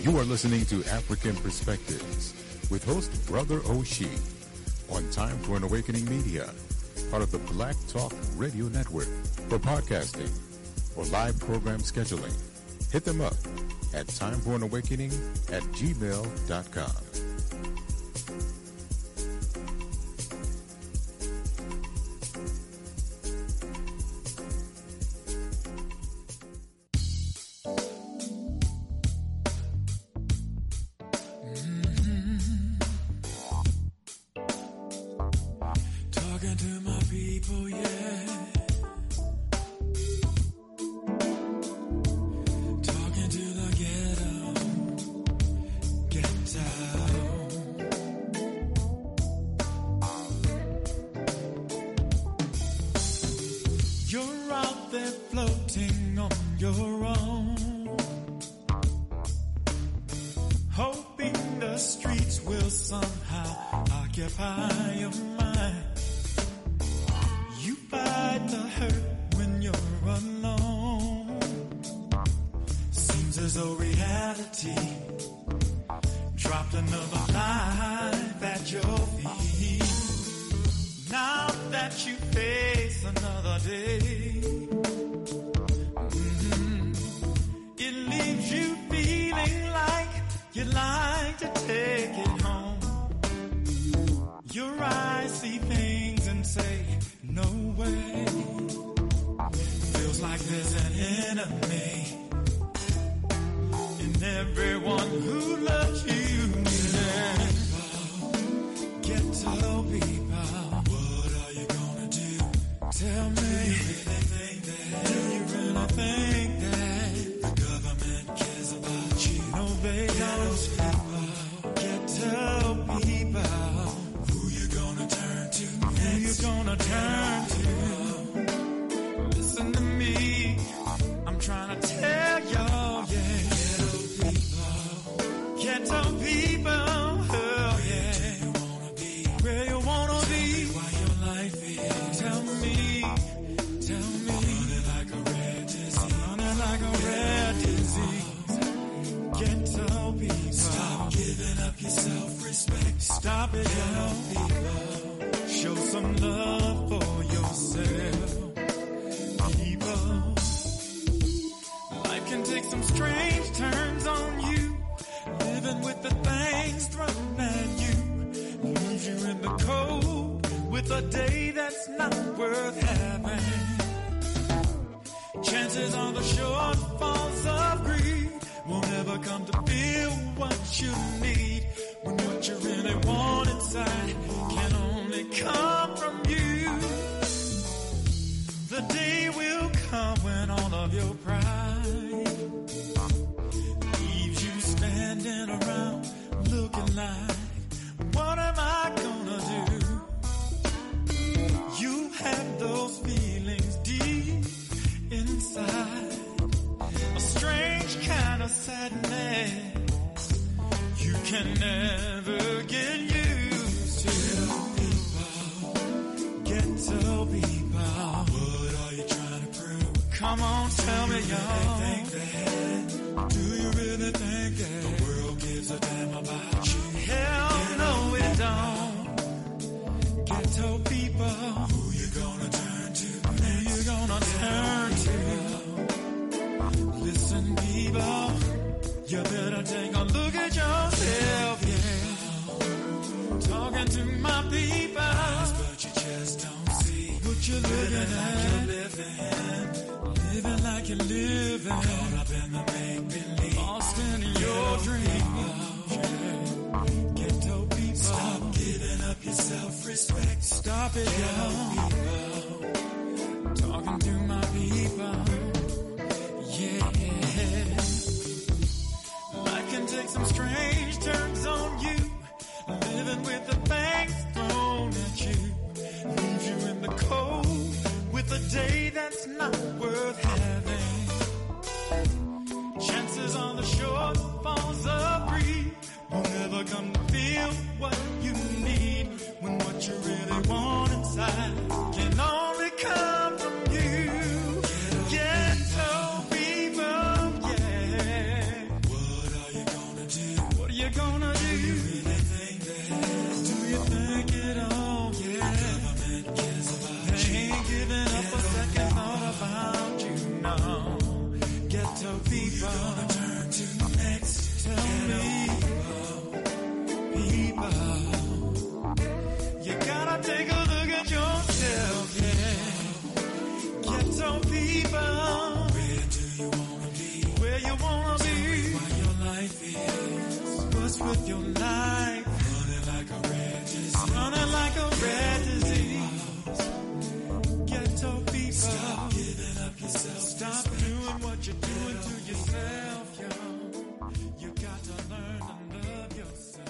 You are listening to African Perspectives with host Brother Oshie on Time for an Awakening Media, part of the Black Talk Radio Network. For podcasting or live program scheduling, hit them up at timeforanawakening@gmail.com. What you need when what you really want inside can people. You gotta take a look at yourself, yeah. Ghetto people. Where do you wanna be? Where you wanna be? What your life is. What's with your life? Running like a red disease. Running like a red disease. Ghetto people. Stop giving up yourself. Stop doing what you're doing to yourself, yo. You got to learn to love yourself.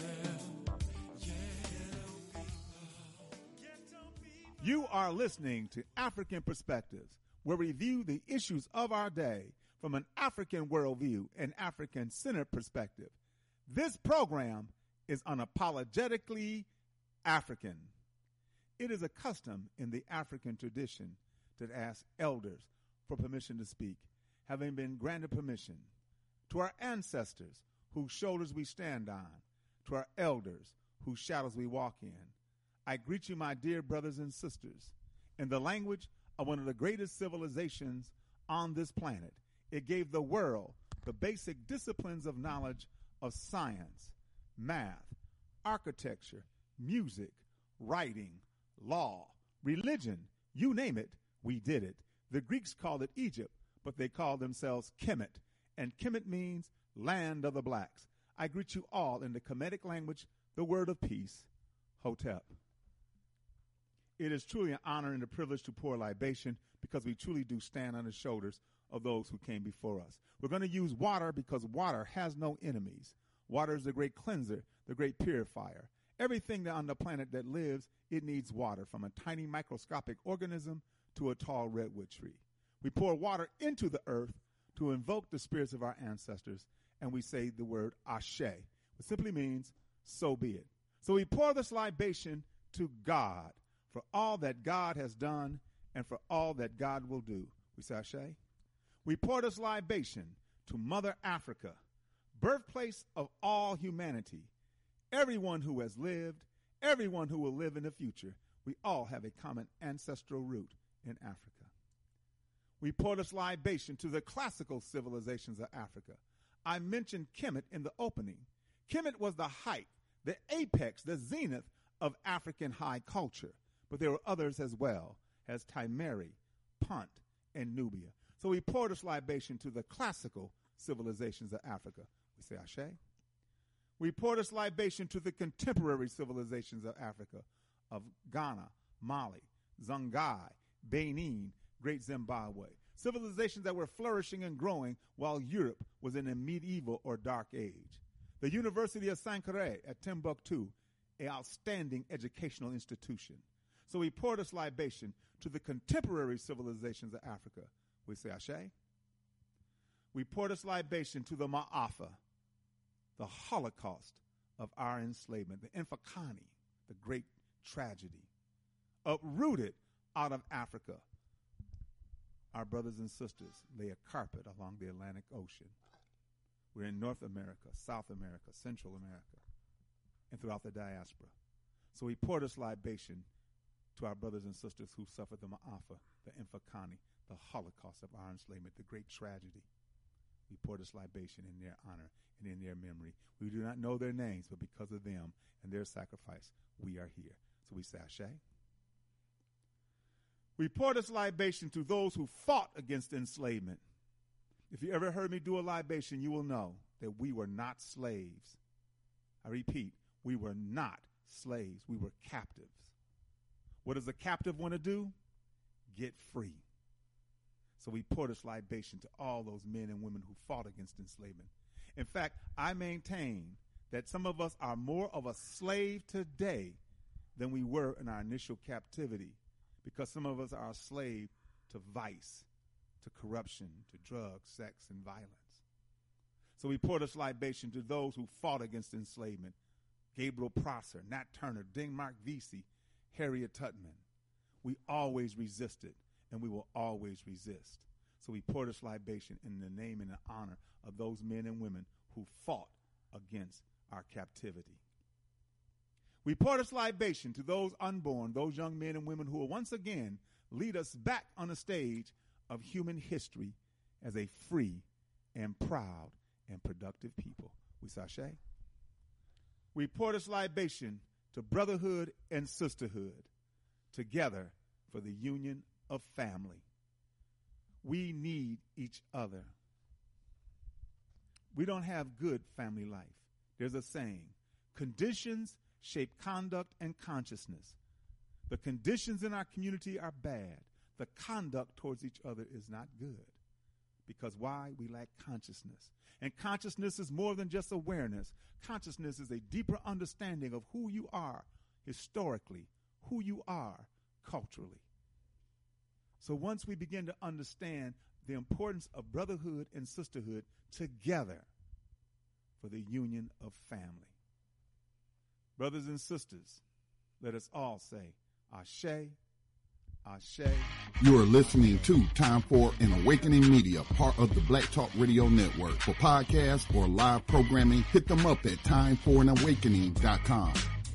You are listening to African Perspectives, where we view the issues of our day from an African worldview and African-centered perspective. This program is unapologetically African. It is a custom in the African tradition to ask elders for permission to speak, having been granted permission. To our ancestors, whose shoulders we stand on, to our elders, whose shadows we walk in, I greet you, my dear brothers and sisters, in the language of one of the greatest civilizations on this planet. It gave the world the basic disciplines of knowledge of science, math, architecture, music, writing, law, religion, you name it, we did it. The Greeks called it Egypt, but they called themselves Kemet, and Kemet means land of the blacks. I greet you all in the Kemetic language, the word of peace, Hotep. It is truly an honor and a privilege to pour libation because we truly do stand on the shoulders of those who came before us. We're going to use water because water has no enemies. Water is the great cleanser, the great purifier. Everything that on the planet that lives, it needs water, from a tiny microscopic organism to a tall redwood tree. We pour water into the earth to invoke the spirits of our ancestors, and we say the word Ashe, which simply means, so be it. So we pour this libation to God for all that God has done and for all that God will do. We say Ashe. We pour this libation to Mother Africa, birthplace of all humanity, everyone who has lived, everyone who will live in the future. We all have a common ancestral root in Africa. We pour this libation to the classical civilizations of Africa. I mentioned Kemet in the opening. Kemet was the height, the apex, the zenith of African high culture. But there were others as well, as Timeri, Punt, and Nubia. So we pour this libation to the classical civilizations of Africa. We say Ashe. We pour this libation to the contemporary civilizations of Africa, of Ghana, Mali, Songhai, Benin, Great Zimbabwe. Civilizations that were flourishing and growing while Europe was in a medieval or dark age. The University of Sankore at Timbuktu, an outstanding educational institution. So we pour this libation to the contemporary civilizations of Africa. We say Ashe. We pour this libation to the Ma'afa, the Holocaust of our enslavement, the Infakani, the great tragedy, uprooted out of Africa. Our brothers and sisters lay a carpet along the Atlantic Ocean. We're in North America, South America, Central America, and throughout the diaspora. So we pour this libation to our brothers and sisters who suffered the Ma'afa, the Infakani, the Holocaust of our enslavement, the great tragedy. We pour this libation in their honor and in their memory. We do not know their names, but because of them and their sacrifice, we are here. So we say Ashe. We pour this libation to those who fought against enslavement. If you ever heard me do a libation, you will know that we were not slaves. I repeat, we were not slaves. We were captives. What does a captive want to do? Get free. So we pour this libation to all those men and women who fought against enslavement. In fact, I maintain that some of us are more of a slave today than we were in our initial captivity, because some of us are a slave to vice, to corruption, to drugs, sex, and violence. So we pour this libation to those who fought against enslavement. Gabriel Prosser, Nat Turner, Denmark Vesey, Harriet Tubman. We always resisted, and we will always resist. So we pour this libation in the name and the honor of those men and women who fought against our captivity. We pour this libation to those unborn, those young men and women who will once again lead us back on the stage of human history as a free and proud and productive people. We say Ashe. we pour this libation to brotherhood and sisterhood, together for the union of family. We need each other. We don't have good family life. There's a saying, conditions shape conduct and consciousness. The conditions in our community are bad. The conduct towards each other is not good. Because why? We lack consciousness. And consciousness is more than just awareness. Consciousness is a deeper understanding of who you are historically, who you are culturally. So once we begin to understand the importance of brotherhood and sisterhood together for the union of family. Brothers and sisters, let us all say, Ashe, Ashe. You are listening to Time for an Awakening Media, part of the Black Talk Radio Network. For podcasts or live programming, hit them up at timeforanawakening.com.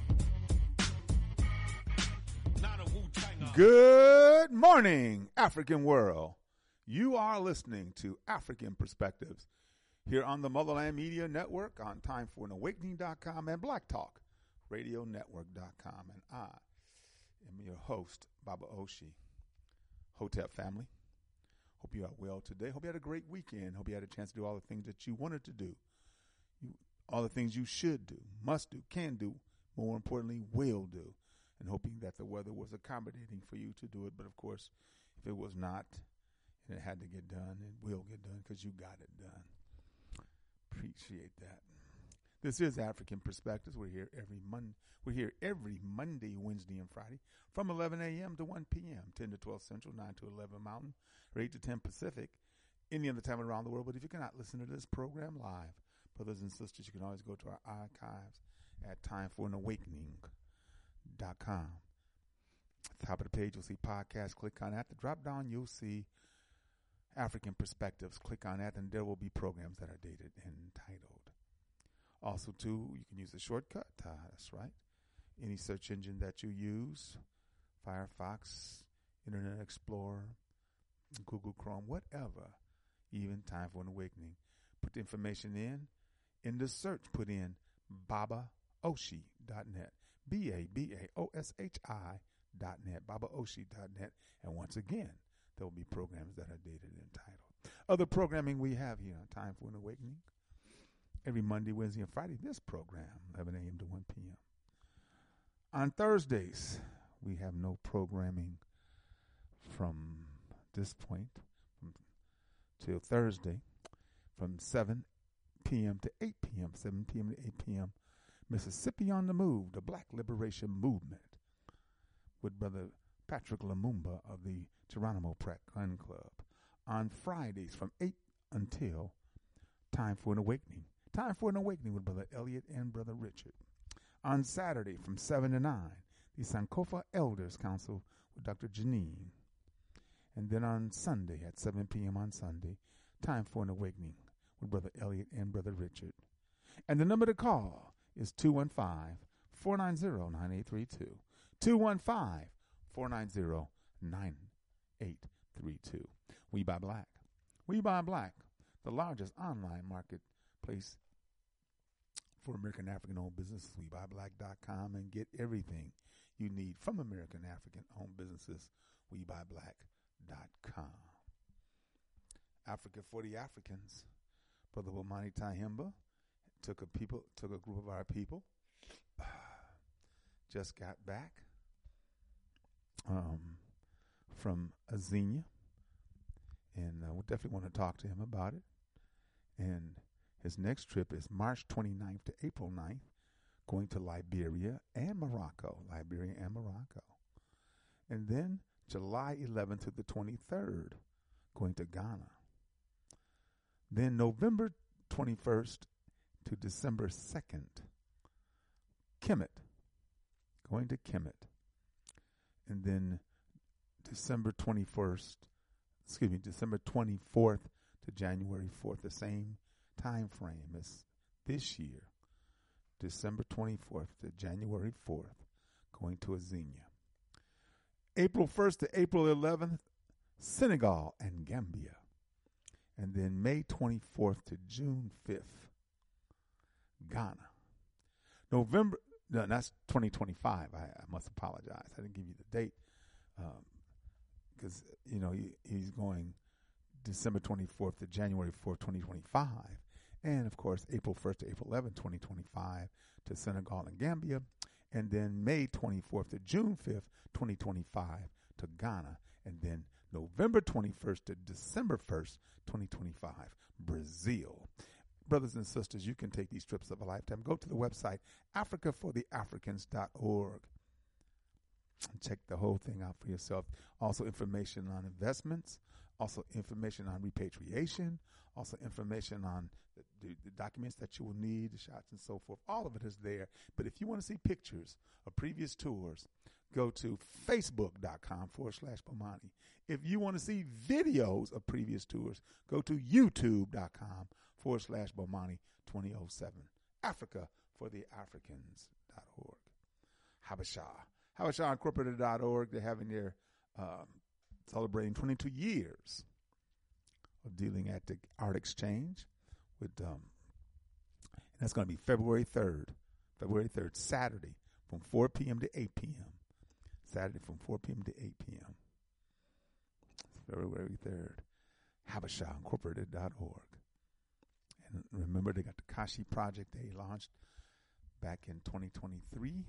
Good morning, African world. You are listening to African Perspectives here on the Motherland Media Network on timeforanawakening.com and blacktalkradionetwork.com. And I am your host, Baba Oshi. Hotep family, hope you are well today. Hope you had a great weekend. Hope you had a chance to do all the things that you wanted to do. All the things you should do, must do, can do, more importantly, will do. And hoping that the weather was accommodating for you to do it. But, of course, if it was not, and it had to get done, it will get done because you got it done. Appreciate that. This is African Perspectives. We're here every Monday, Wednesday, and Friday from 11 a.m. to 1 p.m., 10 to 12 Central, 9 to 11 Mountain, or 8 to 10 Pacific, any other time around the world. But if you cannot listen to this program live, brothers and sisters, you can always go to our archives at timeforanawakening.com. At the top of the page, you'll see podcast. Click on that. The drop down, you'll see African Perspectives. Click on that, and there will be programs that are dated and titled. Also, too, you can use the shortcut. That's right. Any search engine that you use, Firefox, Internet Explorer, Google Chrome, whatever, even Time for an Awakening. Put the information in the search, put in babaoshi.net, BABAOSHI.net, babaoshi.net. And once again, there will be programs that are dated and titled. Other programming we have here on Time for an Awakening. Every Monday, Wednesday, and Friday, this program, 11 a.m. to 1 p.m. On Thursdays, we have no programming from this point till Thursday from 7 p.m. to 8 p.m., 7 p.m. to 8 p.m. Mississippi on the Move, the Black Liberation Movement, with Brother Patrick Lumumba of the Geronimo Pratt Gun Club. On Fridays from 8 until Time for an Awakening. Time for an Awakening with Brother Elliot and Brother Richard. On Saturday from 7 to 9, the Sankofa Elders Council with Dr. Janine. And then on Sunday at 7 p.m. on Sunday, Time for an Awakening with Brother Elliot and Brother Richard. And the number to call is 215-490-9832. 215-490-9832. We Buy Black. We Buy Black, the largest online marketplace for American African-owned businesses. WeBuyBlack.com, and get everything you need from American African-owned businesses. WeBuyBlack.com. Africa for the Africans. Brother Wamani Tahimba took a group of our people. Just got back from Azania, and we definitely want to talk to him about it. And his next trip is March 29th to April 9th, going to Liberia and Morocco. And then July 11th to the 23rd, going to Ghana. Then November 21st to December 2nd, going to Kemet. And then December 24th to January 4th, the same time frame as this year, December 24th to January 4th, going to Azania. April 1st to April 11th, Senegal and Gambia. And then May 24th to June 5th, Ghana. November, no, that's 2025. I must apologize. I didn't give you the date because, he's going December 24th to January 4th, 2025. And, of course, April 1st to April 11th, 2025 to Senegal and Gambia. And then May 24th to June 5th, 2025 to Ghana. And then November 21st to December 1st, 2025, Brazil. Brothers and sisters, you can take these trips of a lifetime. Go to the website, africafortheafricans.org. And check the whole thing out for yourself. Also information on investments, also information on repatriation, also information on the documents that you will need, the shots and so forth. All of it is there. But if you want to see pictures of previous tours, go to facebook.com/Bomani. If you want to see videos of previous tours, go to youtube.com/Bomani 2007. AfricaForTheAfricans.org. HabashaIncorporated.org. They're having their celebrating 22 years of dealing at the Art Exchange with and that's going to be February 3rd, Saturday from 4 p.m. to 8 p.m. Saturday from 4 p.m. to 8 p.m. February 3rd, HabashaIncorporated.org. And remember, they got the Kashi Project they launched back in 2023.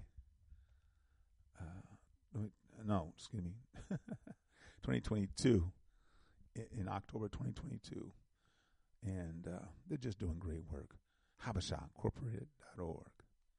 2022, in October 2022. And they're just doing great work. HabashaIncorporated.org.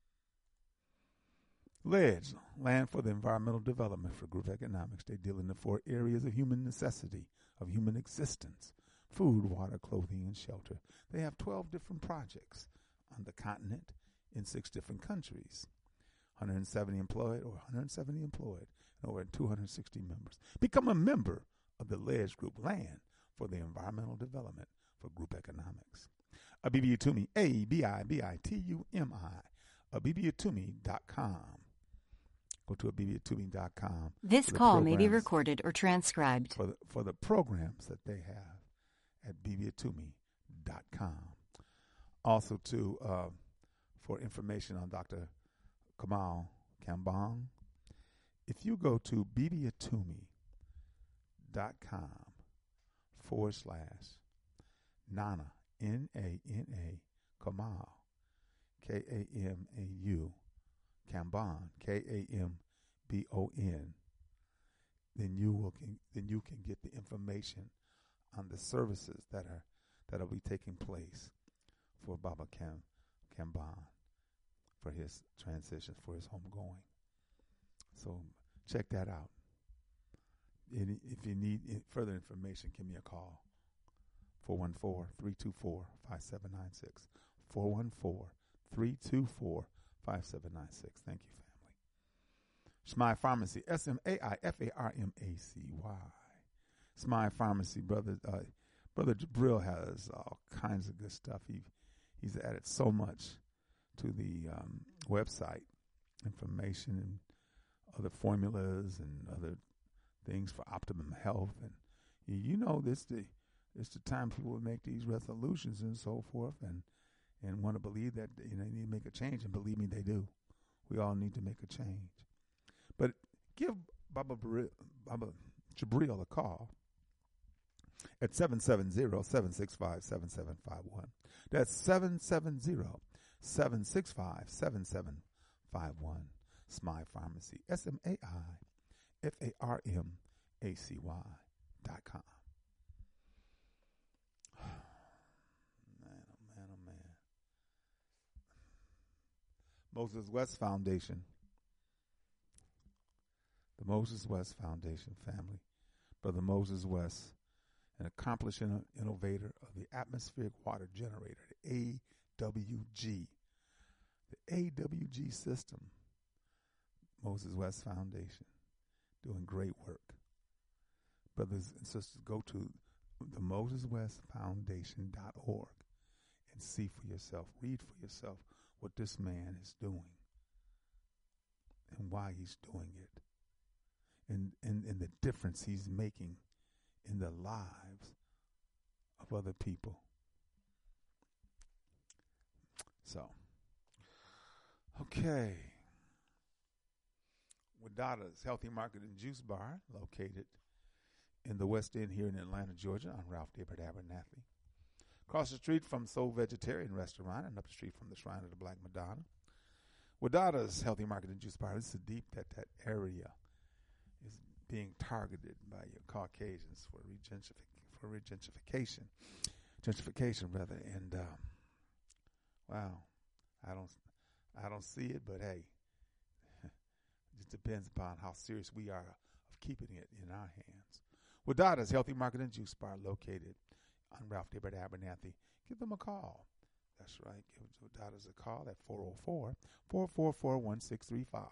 LEDGE, Land for the Environmental Development for Group Economics. They deal in the 4 areas of human necessity, of human existence: food, water, clothing, and shelter. They have 12 different projects on the continent in 6 different countries. 170 employed, and over 260 members. Become a member of the LEDGE Group, Land for the Environmental Development for Group Economics. Abibia Toomey, ABIBITUMI, AbibiaToomey.com. Go to AbibiaToomey.com. This call may be recorded or transcribed. For the programs that they have at AbibiaToomey.com. Also, for information on Dr. Kamal Kambang, if you go to BibiaToomey.com/Nana, Nana, Kamal, Kamau, Kambon, Kambon, then you can get the information on the services that'll be taking place for Baba Kambon, for his transition, for his homegoing. So check that out. If you need further information, give me a call. 414-324-5796. 414-324-5796. Thank you, family. Smile Pharmacy, SMAIFARMACY. Smile Pharmacy, Brother Jabril has all kinds of good stuff. He's added so much to the website, information and other formulas and other things for optimum health. And this the time people will make these resolutions and so forth, and want to believe that they need to make a change. And believe me, they do. We all need to make a change. But give Baba Jabril a call at 770-765-7751. That's 770-765-7751. Smile Pharmacy, SMAIFARMACY.com. Man. Moses West Foundation. The Moses West Foundation family. Brother Moses West, an accomplished innovator of the atmospheric water generator, the AWG. The AWG system. Moses West Foundation, doing great work. Brothers and sisters, go to the MosesWestFoundation.org and see for yourself, read for yourself what this man is doing and why he's doing it, and the difference he's making in the lives of other people. So, Okay. Wadada's Healthy Market and Juice Bar, located in the West End here in Atlanta, Georgia, on Ralph David Abernathy. Across the street from Soul Vegetarian Restaurant and up the street from the Shrine of the Black Madonna. Wadada's Healthy Market and Juice Bar. It's so deep that area is being targeted by your Caucasians for gentrification rather. And wow, I don't see it, but hey, it just depends upon how serious we are of keeping it in our hands. Wadada's Healthy Market and Juice Bar, located on Ralph David Abernathy. Give them a call. That's right. Give Wadada's a call at 404-444-1635.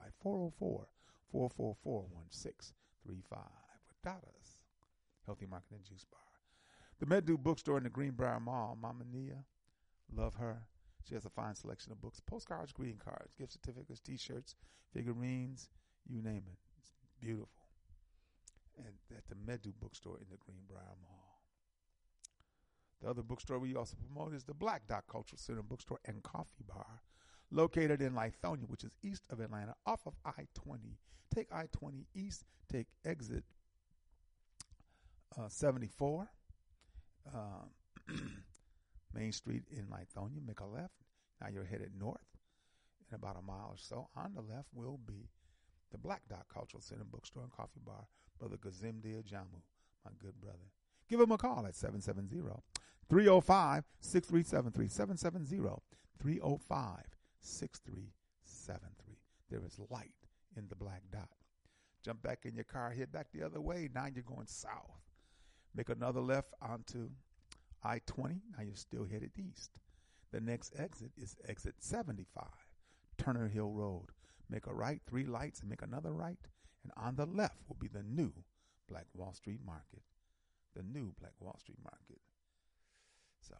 404-444-1635. Wadada's Healthy Market and Juice Bar. The Medu Bookstore in the Greenbrier Mall. Mama Nia, love her. She has a fine selection of books, postcards, greeting cards, gift certificates, T-shirts, figurines, you name it. It's beautiful. And at the Medu Bookstore in the Greenbrier Mall. The other bookstore we also promote is the Black Dot Cultural Center Bookstore and Coffee Bar, located in Lithonia, which is east of Atlanta, off of I-20. Take I-20 east, take exit 74, Main Street in Lithonia, make a left. Now you're headed north. In about a mile or so, on the left will be the Black Dot Cultural Center Bookstore and Coffee Bar, Brother Gazimdi Ajamu, my good brother. Give him a call at 770-305-6373, 770-305-6373. There is light in the Black Dot. Jump back in your car, head back the other way. Now you're going south. Make another left onto I-20. Now you're still headed east. The next exit is exit 75, Turner Hill Road. Make a right, 3 lights, and make another right. And on the left will be the new Black Wall Street Market. The new Black Wall Street Market. So,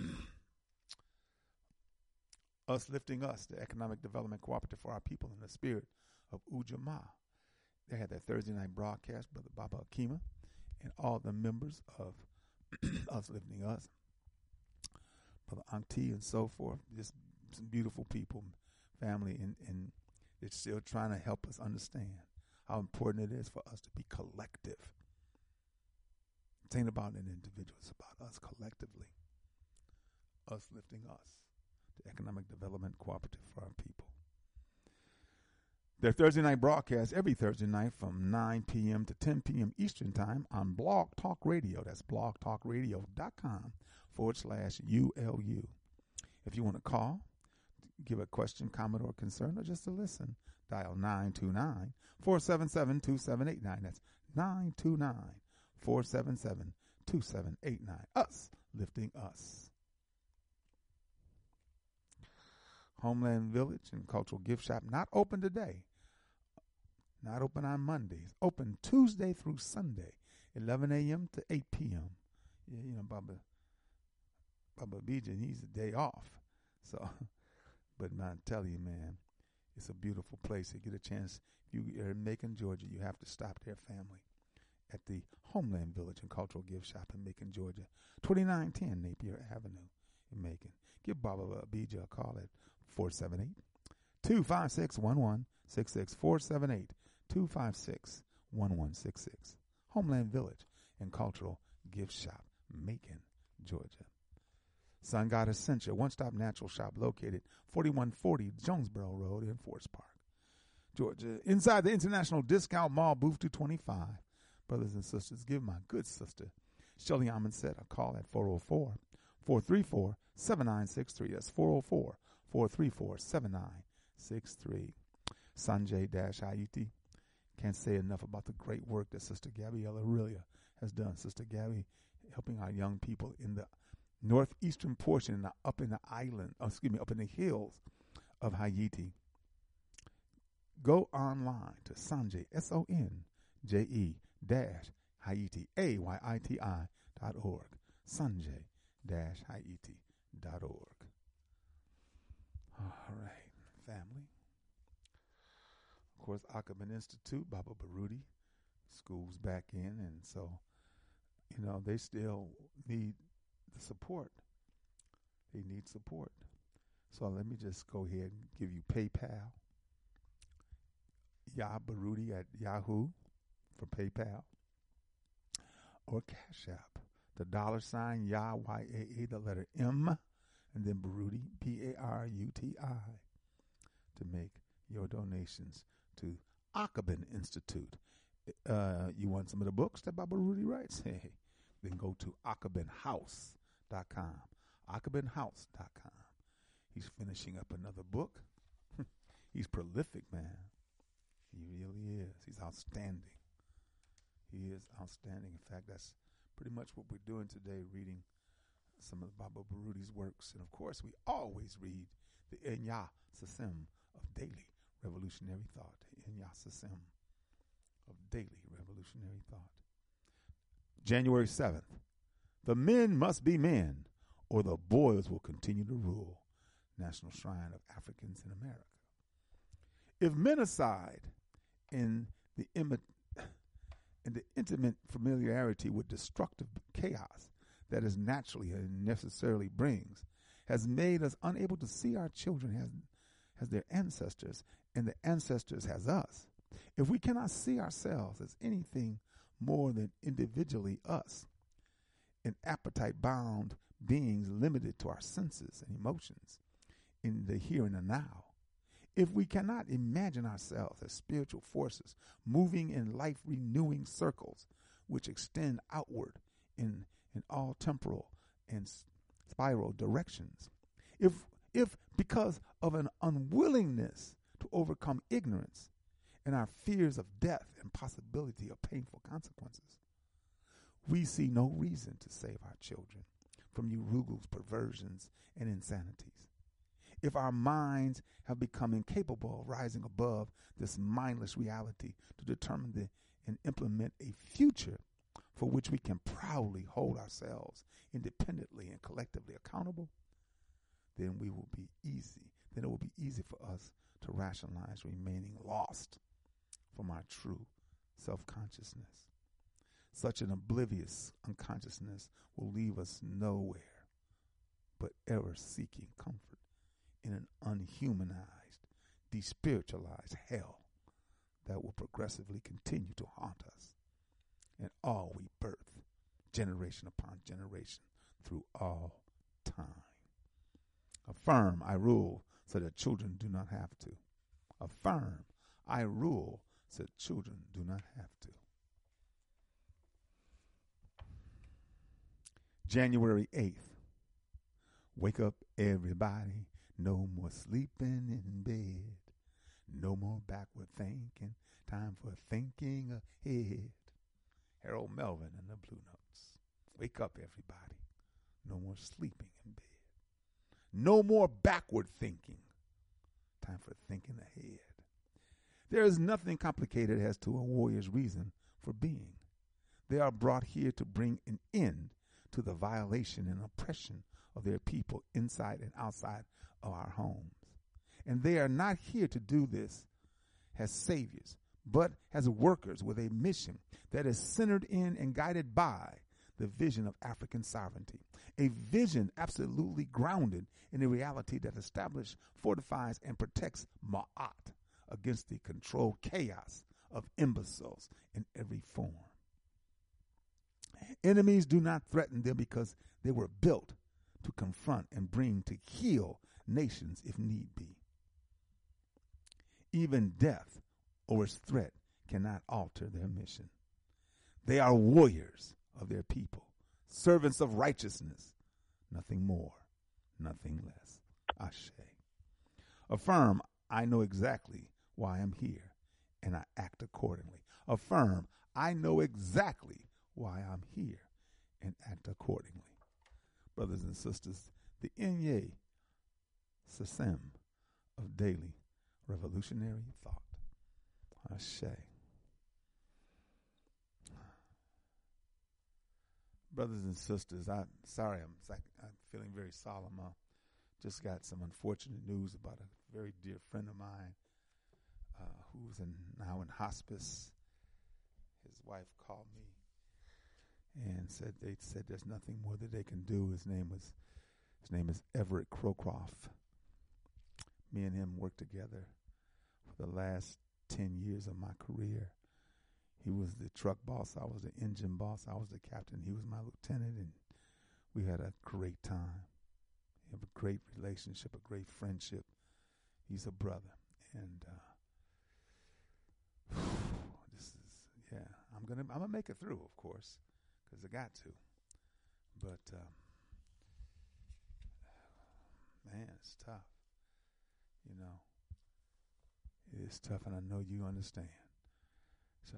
Us Lifting Us, the Economic Development Cooperative for Our People in the Spirit of Ujamaa. They had their Thursday night broadcast, Brother Baba Akima, and all the members of Us Lifting Us, Brother Auntie and so forth. Just some beautiful people, family, and they're still trying to help us understand how important it is for us to be collective. It ain't about an individual. It's about us collectively. Us Lifting Us, the Economic Development Cooperative for Our People. Their Thursday night broadcast every Thursday night from 9 p.m. to 10 p.m. Eastern Time on Blog Talk Radio. That's blogtalkradio.com/ULU. If you want to call, give a question, comment, or concern, or just to listen, dial 929-477-2789. That's 929-477-2789. Us Lifting Us. Homeland Village and Cultural Gift Shop, not open today. Not open on Mondays. Open Tuesday through Sunday, 11 a.m. to 8 p.m. Yeah, you know, Baba Bija needs a day off. So, but man, I tell you, man, it's a beautiful place. You get a chance. If you are in Macon, Georgia, you have to stop there, family, at the Homeland Village and Cultural Gift Shop in Macon, Georgia, 2910 Napier Avenue in Macon. Give Baba Bija a call at 478-256-1166, 478-256-1166. Homeland Village and Cultural Gift Shop, Macon, Georgia. Sun God Essentia, one-stop natural shop located 4140 Jonesboro Road in Forest Park, Georgia. Inside the International Discount Mall, booth 225. Brothers and sisters, give my good sister, Shelly Amundset, a call at 404-434-7963. That's 404-434-7963. Sanjay-IUT. Can't say enough about the great work that Sister Gabriella Aurelia has done. Sister Gabby helping our young people in the northeastern portion, up in the island, up in the hills of Haiti. Go online to Sanjay, SONJE-Haiti, AYITI.org. Sanjay-Haiti.org. All right, family. Of course, Achaban Institute, Baba Baruti, school's back in, and so, you know, they still need the support. They need support. So let me just go ahead and give you PayPal. Baruti at Yahoo for PayPal. Or Cash App. The $sign YAA, the letter M, and then Baruti, Baruti, to make your donations to Akabin Institute. You want some of the books that Baba Rudy writes? Hey, then go to akabinhouse.com. akabinhouse.com. He's finishing up another book. He's prolific, man. He really is. He's outstanding. He is outstanding. In fact, that's pretty much what we're doing today, reading some of Baba Barudi's works. And, of course, we always read the Inya Sasim of Daily Revolutionary Thought. Inya Sasim of Daily Revolutionary Thought. January 7th. The men must be men, or the boys will continue to rule. National Shrine of Africans in America. If men aside in the intimate familiarity with destructive chaos that is naturally and necessarily brings, has made us unable to see our children as their ancestors, and the ancestors as us, if we cannot see ourselves as anything more than individually us, an appetite-bound beings limited to our senses and emotions in the here and the now, if we cannot imagine ourselves as spiritual forces moving in life-renewing circles which extend outward in all temporal and spiral directions, if because of an unwillingness to overcome ignorance and our fears of death and possibility of painful consequences, we see no reason to save our children from Urugu's perversions and insanities. If our minds have become incapable of rising above this mindless reality to determine and implement a future for which we can proudly hold ourselves independently and collectively accountable, then it will be easy for us to rationalize remaining lost from our true self-consciousness. Such an oblivious unconsciousness will leave us nowhere but ever seeking comfort in an unhumanized, despiritualized hell that will progressively continue to haunt us and all we birth, generation upon generation, through all time. Affirm, I rule, so that children do not have to. Affirm, I rule, so that children do not have to. January 8th. Wake up, everybody. No more sleeping in bed. No more backward thinking. Time for thinking ahead. Harold Melvin and the Blue Notes. Wake up, everybody. No more sleeping in bed. No more backward thinking. Time for thinking ahead. There is nothing complicated as to a warrior's reason for being. They are brought here to bring an end to the violation and oppression of their people inside and outside of our homes. And they are not here to do this as saviors, but as workers with a mission that is centered in and guided by the vision of African sovereignty, a vision absolutely grounded in a reality that establishes, fortifies, and protects Ma'at against the controlled chaos of imbeciles in every form. Enemies do not threaten them because they were built to confront and bring to heal nations if need be. Even death or its threat cannot alter their mission. They are warriors of their people, servants of righteousness, nothing more, nothing less. Ashe. Affirm, I know exactly why I'm here, and I act accordingly. Affirm, I know exactly why I'm here, and act accordingly. Brothers and sisters, the Inye Sasem of Daily Revolutionary Thought. Ashe. Brothers and sisters, I'm feeling very solemn. I just got some unfortunate news about a very dear friend of mine who's now in hospice. His wife called me and said there's nothing more that they can do. His name is Everett Crowcroft, Me and him worked together for the last 10 years of my career. He was the truck boss. I was the engine boss. I was the captain. He was my lieutenant, and we had a great time. We have a great relationship, a great friendship. He's a brother, and I'm gonna make it through, of course, because I got to. But man, it's tough. You know, it is tough, and I know you understand. So,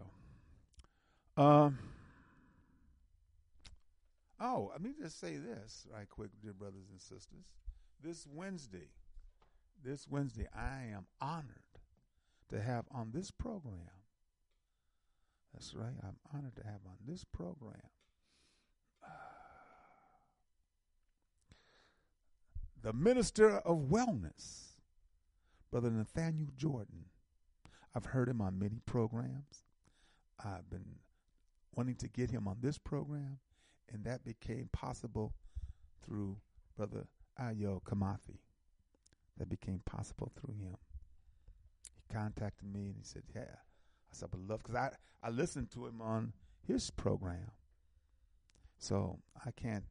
let me just say this right quick, dear brothers and sisters. This Wednesday, I am honored to have on this program. That's right, I'm honored to have on this program the Minister of Wellness, Brother Nathaniel Jordan. I've heard him on many programs. I've been wanting to get him on this program, and that became possible through Brother Ayo Kamathi. That became possible through him. He contacted me and he said, yeah. I said, I would love, because I listened to him on his program. So I can't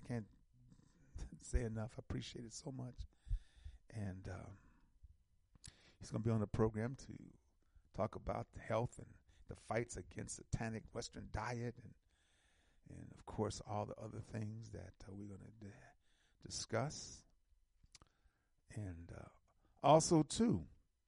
say enough. I appreciate it so much. And he's going to be on the program to talk about the health and the fights against satanic Western diet and of course, all the other things that we're going to discuss. And also, too,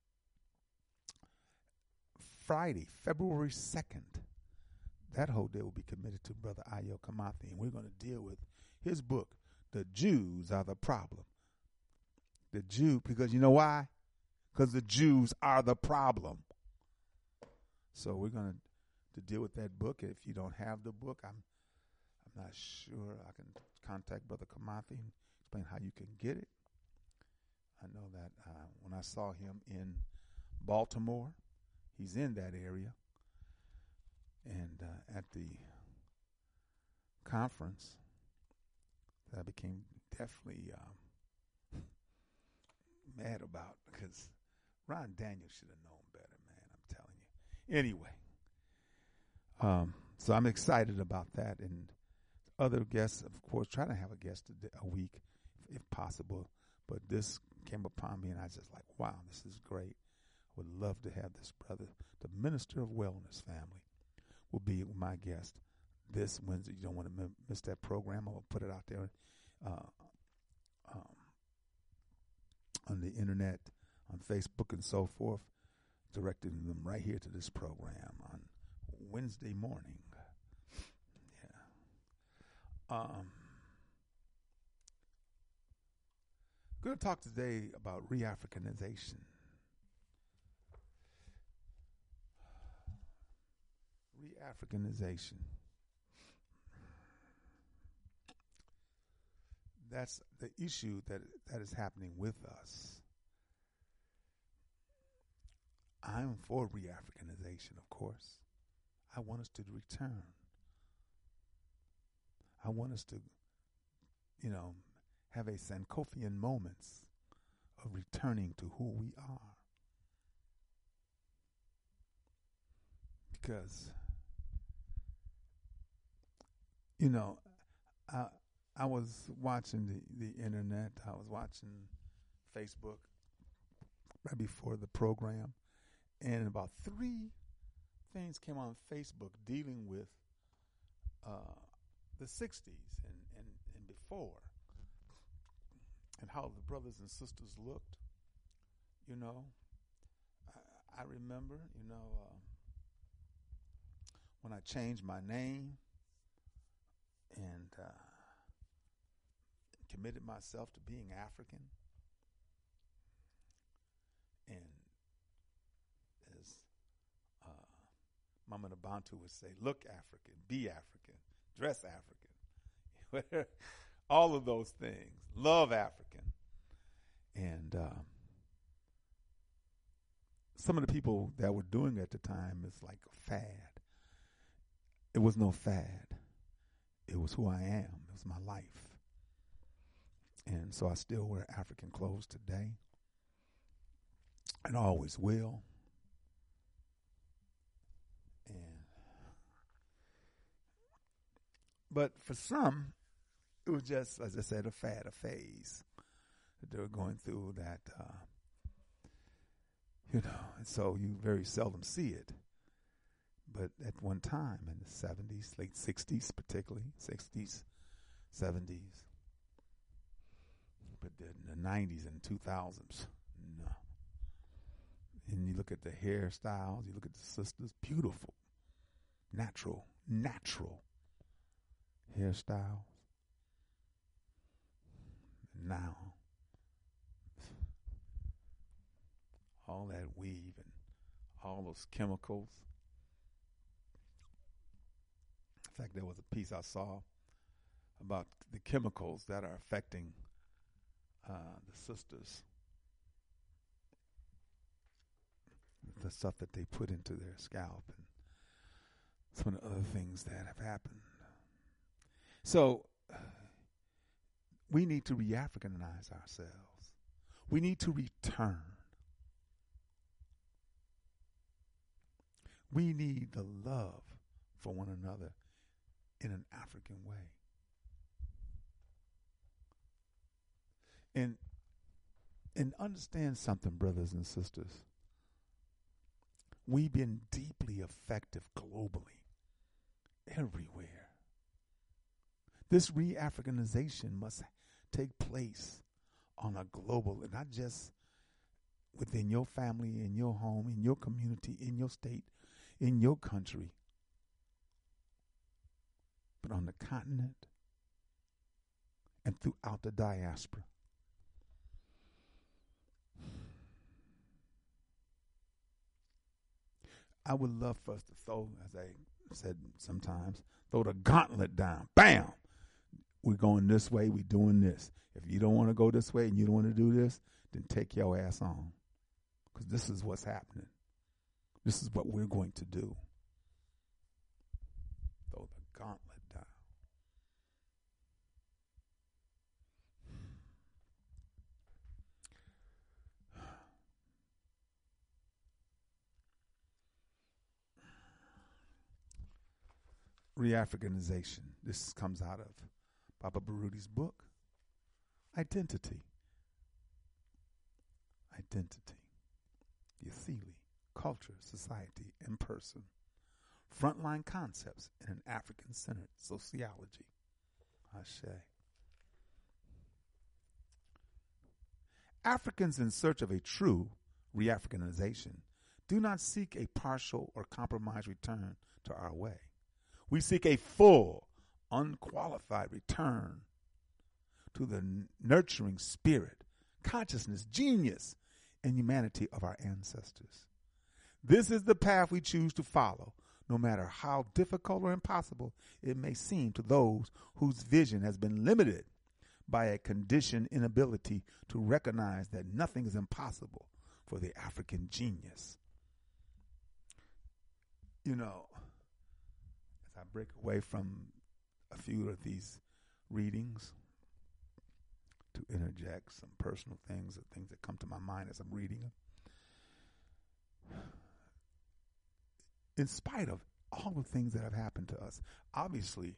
Friday, February 2nd, that whole day will be committed to Brother Ayo Kamathi, and we're going to deal with his book, The Jews Are the Problem. The Jew, because you know why? Because the Jews are the problem. So we're going to deal with that book. If you don't have the book, I'm not sure. I can contact Brother Kamathi and explain how you can get it. I know that when I saw him in Baltimore, he's in that area. And at the conference, that I became definitely mad about, because Ron Daniels should have known better, man. I'm telling you. Anyway, so I'm excited about that. And other guests, of course, try to have a guest a week if possible. But this came upon me, and I was just like, wow, this is great. Would love to have this brother, the Minister of Wellness family, will be my guest this Wednesday. You don't want to miss that program. I'll put it out there on the internet, on Facebook and so forth, directing them right here to this program on Wednesday morning. Yeah. I'm going to talk today about re-Africanization. Re-Africanization. That's the issue that is happening with us. I'm for re-Africanization, of course. I want us to return. I want us to, have a Sankofian moments of returning to who we are. Because, I was watching the internet. I was watching Facebook right before the program. And about 3 things came on Facebook dealing with the 60s and before. And how the brothers and sisters looked. I remember, when I changed my name and committed myself to being African. And as Mama Nabantu would say, look African, be African, dress African, all of those things, love African. And some of the people that were doing it at the time, it's like a fad. It was no fad. It was who I am. It was my life. And so I still wear African clothes today. and always will. But for some, it was just, as I said, a fad, a phase that they were going through that, and so you very seldom see it. But at one time in the 70s, late 60s particularly, 60s, 70s, but then the 90s and 2000s, no. And you look at the hairstyles, you look at the sisters, beautiful, natural hairstyles. Now, all that weave and all those chemicals. In fact, there was a piece I saw about the chemicals that are affecting the sisters, the stuff that they put into their scalp, and some of the other things that have happened. So we need to re-Africanize ourselves. We need to return. We need the love for one another in an African way. And understand something, brothers and sisters. We've been deeply effective globally, everywhere. This re-Africanization must take place on a global, and not just within your family, in your home, in your community, in your state, in your country, but on the continent and throughout the diaspora. I would love for us to throw, as I said sometimes, throw the gauntlet down. Bam! We're going this way, we're doing this. If you don't want to go this way and you don't want to do this, then take your ass on. Because this is what's happening. This is what we're going to do. Throw the gauntlet down. Re-Africanization. This comes out of Papa Baruti's book, Identity. Identity. Yathili, culture, society, and person. Frontline concepts in an African-centered sociology. Ashe. Africans in search of a true re-Africanization do not seek a partial or compromised return to our way. We seek a full, unqualified return to the nurturing spirit, consciousness, genius, and humanity of our ancestors. This is the path we choose to follow, no matter how difficult or impossible it may seem to those whose vision has been limited by a conditioned inability to recognize that nothing is impossible for the African genius. You know, as I break away from a few of these readings, to interject some personal things or things that come to my mind as I'm reading them. In spite of all the things that have happened to us, obviously,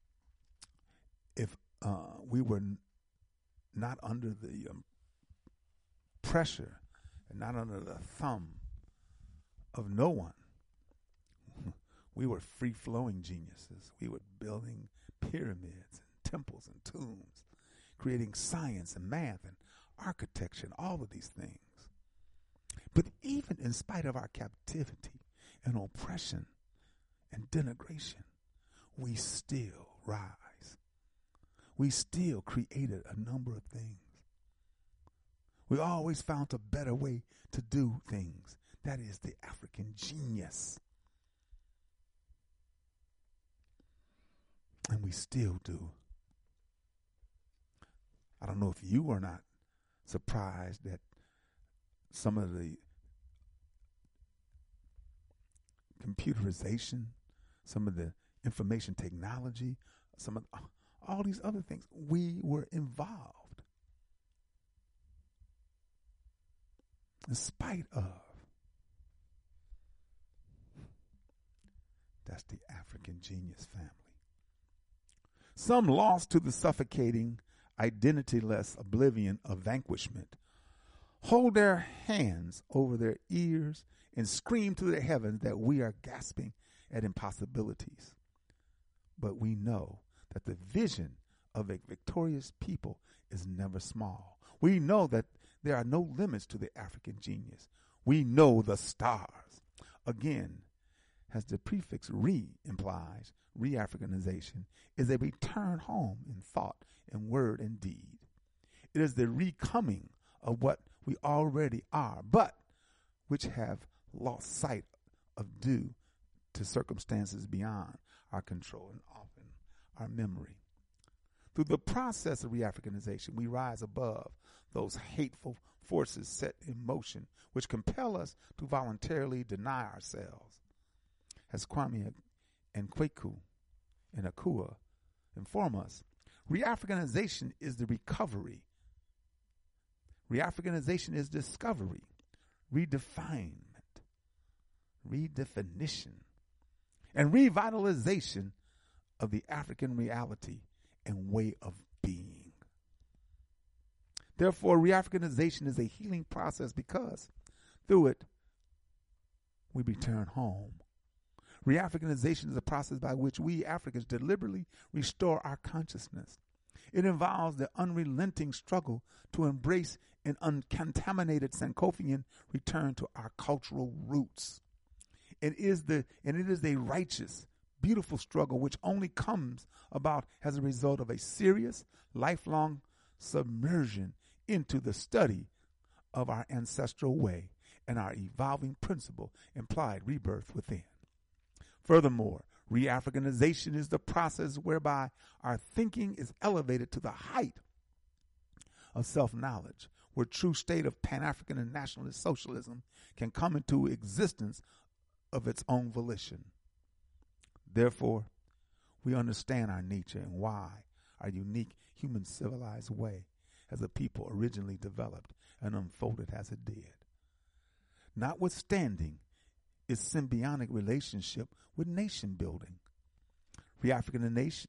if we were not under the pressure and not under the thumb of no one, we were free-flowing geniuses. We were building pyramids and temples and tombs, creating science and math and architecture and all of these things. But even in spite of our captivity and oppression and denigration, we still rise. We still created a number of things. We always found a better way to do things. That is the African genius. And we still do. I don't know if you are not surprised that some of the computerization, some of the information technology, some of all these other things, we were involved. in spite of. That's the African genius family. Some lost to the suffocating, identityless oblivion of vanquishment hold their hands over their ears and scream to the heavens that we are gasping at impossibilities. But we know that the vision of a victorious people is never small. We know that there are no limits to the African genius. We know the stars. Again, as the prefix re implies, re-Africanization is a return home in thought and word and deed. It is the recoming of what we already are, but which have lost sight of due to circumstances beyond our control and often our memory. Through the process of re-Africanization, we rise above those hateful forces set in motion which compel us to voluntarily deny ourselves. As Kwame and Kwaku and Akua inform us, re-Africanization is the recovery. Re-Africanization is discovery, redefinement, redefinition, and revitalization of the African reality and way of being. Therefore, re-Africanization is a healing process because through it, we return home. Re-Africanization is a process by which we Africans deliberately restore our consciousness. It involves the unrelenting struggle to embrace an uncontaminated Sankofian return to our cultural roots. It is a righteous, beautiful struggle which only comes about as a result of a serious, lifelong submersion into the study of our ancestral way and our evolving principle implied rebirth within. Furthermore, re-Africanization is the process whereby our thinking is elevated to the height of self-knowledge, where true state of Pan-African and nationalist socialism can come into existence of its own volition. Therefore, we understand our nature and why our unique human civilized way as a people originally developed and unfolded as it did. Notwithstanding its symbiotic relationship with nation building, Re-Africanization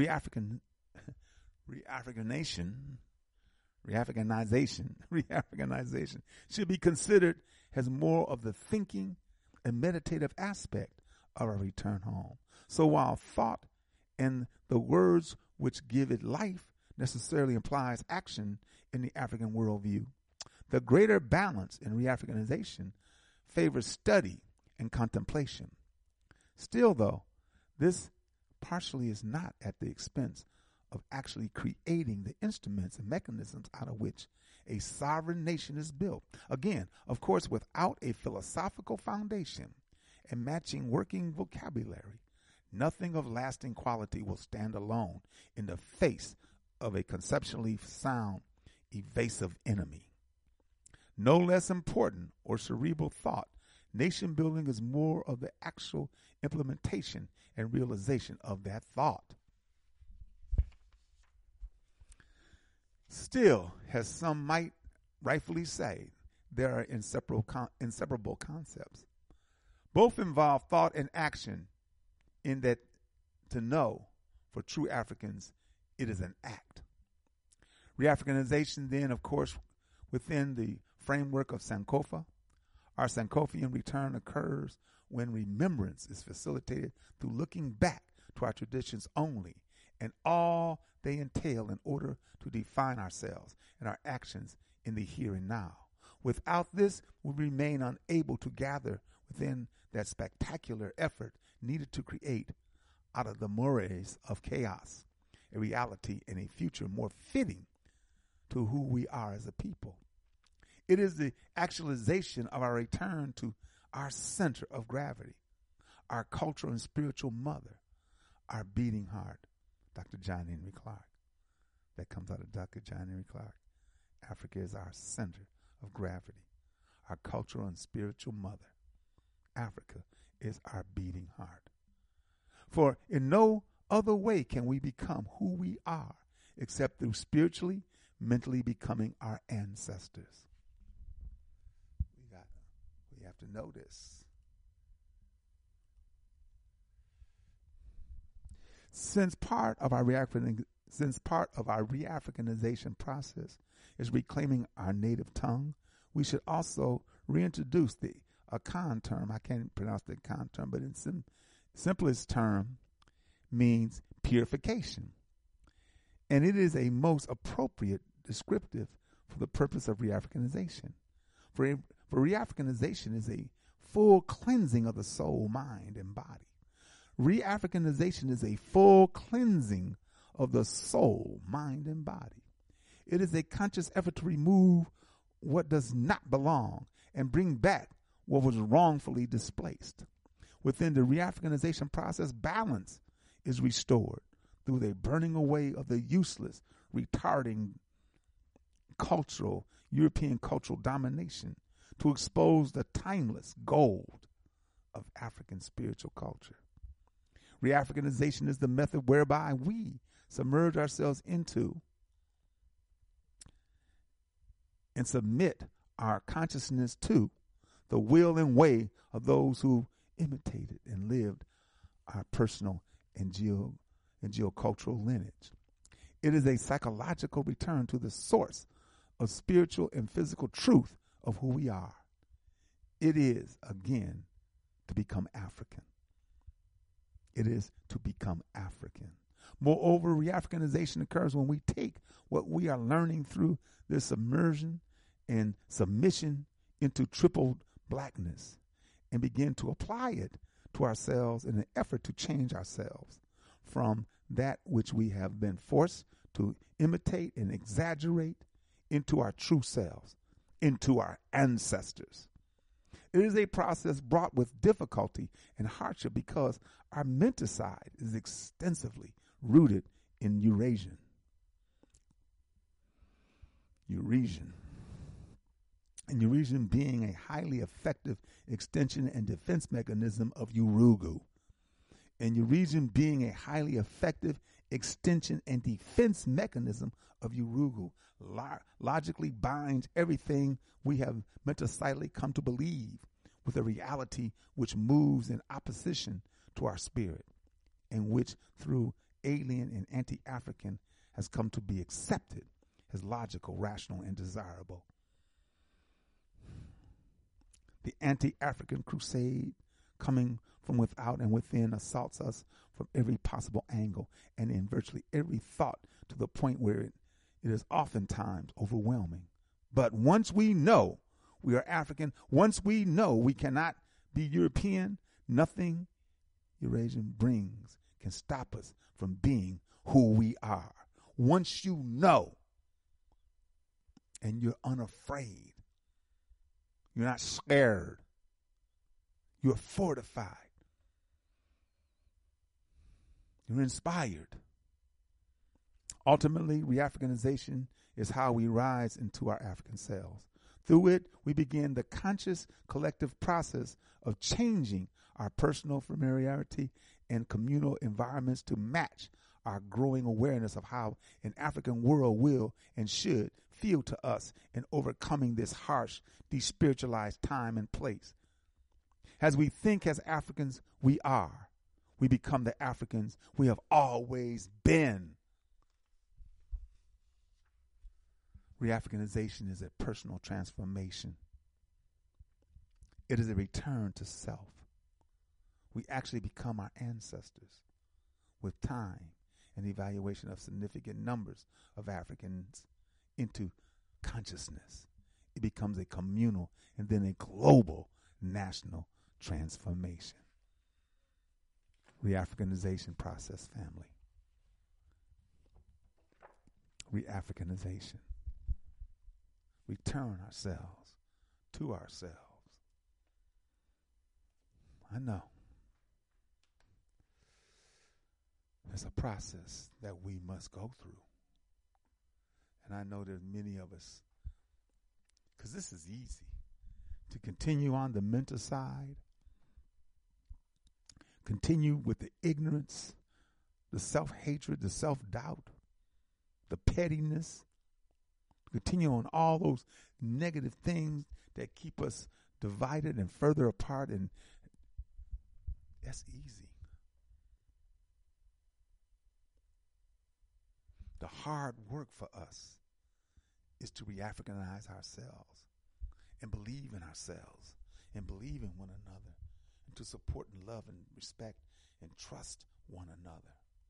should be considered as more of the thinking and meditative aspect of our return home. So while thought and the words which give it life necessarily implies action in the African worldview, the greater balance in re-Africanization favors study and contemplation. Still, though, this partially is not at the expense of actually creating the instruments and mechanisms out of which a sovereign nation is built. Again, of course, without a philosophical foundation and matching working vocabulary, nothing of lasting quality will stand alone in the face of a conceptually sound, evasive enemy. No less important or cerebral thought, nation building is more of the actual implementation and realization of that thought. Still, as some might rightfully say, there are inseparable concepts. Both involve thought and action, in that to know, for true Africans, it is an act. Re-Africanization then, of course, within the framework of Sankofa, our Sankofian return occurs when remembrance is facilitated through looking back to our traditions only and all they entail in order to define ourselves and our actions in the here and now. Without this, we remain unable to gather within that spectacular effort needed to create, out of the mores of chaos, a reality and a future more fitting to who we are as a people. It is the actualization of our return to our center of gravity, our cultural and spiritual mother, our beating heart, Dr. John Henry Clarke. That comes out of Dr. John Henry Clarke. Africa is our center of gravity, our cultural and spiritual mother. Africa is our beating heart. For in no other way can we become who we are except through spiritually, mentally becoming our ancestors. have to know this. Since part of our re-Africanization process is reclaiming our native tongue, we should also reintroduce the Akan term. I can't pronounce the Akan term, but in simplest term means purification. And it is a most appropriate descriptive for the purpose of re-Africanization. For re-Africanization is a full cleansing of the soul, mind, and body. Re-Africanization is a full cleansing of the soul, mind, and body. It is a conscious effort to remove what does not belong and bring back what was wrongfully displaced. Within the re-Africanization process, balance is restored through the burning away of the useless, retarding European cultural domination to expose the timeless gold of African spiritual culture. Re-Africanization is the method whereby we submerge ourselves into and submit our consciousness to the will and way of those who imitated and lived our personal and geocultural lineage. It is a psychological return to the source of spiritual and physical truth of who we are. It is, again, to become African. It is to become African. Moreover, re-Africanization occurs when we take what we are learning through this immersion and submission into triple blackness and begin to apply it to ourselves in an effort to change ourselves from that which we have been forced to imitate and exaggerate into our true selves, into our ancestors. It is a process brought with difficulty and hardship because our menticide is extensively rooted in Eurasian. And Eurasian being a highly effective extension and defense mechanism of Urugu. And Eurasian being a highly effective extension and defense mechanism of Urugu logically binds everything we have metacidally come to believe with a reality which moves in opposition to our spirit and which through alien and anti-African has come to be accepted as logical, rational, and desirable. The anti-African crusade coming from without and within assaults us from every possible angle and in virtually every thought to the point where it is oftentimes overwhelming. But once we know we are African, once we know we cannot be European, nothing Eurasian brings can stop us from being who we are. Once you know and you're unafraid, you're not scared, you're fortified, you're inspired. Ultimately, re-Africanization is how we rise into our African selves. Through it, we begin the conscious collective process of changing our personal familiarity and communal environments to match our growing awareness of how an African world will and should feel to us in overcoming this harsh, despiritualized time and place. As we think as Africans we are, we become the Africans we have always been. Re-Africanization is a personal transformation. It is a return to self. We actually become our ancestors with time and evaluation of significant numbers of Africans into consciousness. It becomes a communal and then a global national transformation. Re-Africanization process, family. Re-Africanization. Return ourselves to ourselves. I know. It's a process that we must go through. And I know there's many of us, because this is easy, to continue on the mental side, continue with the ignorance, the self-hatred, the self-doubt, the pettiness, continue on all those negative things that keep us divided and further apart, and that's easy. The hard work for us is to re-Africanize ourselves and believe in ourselves and believe in one another and to support and love and respect and trust one another.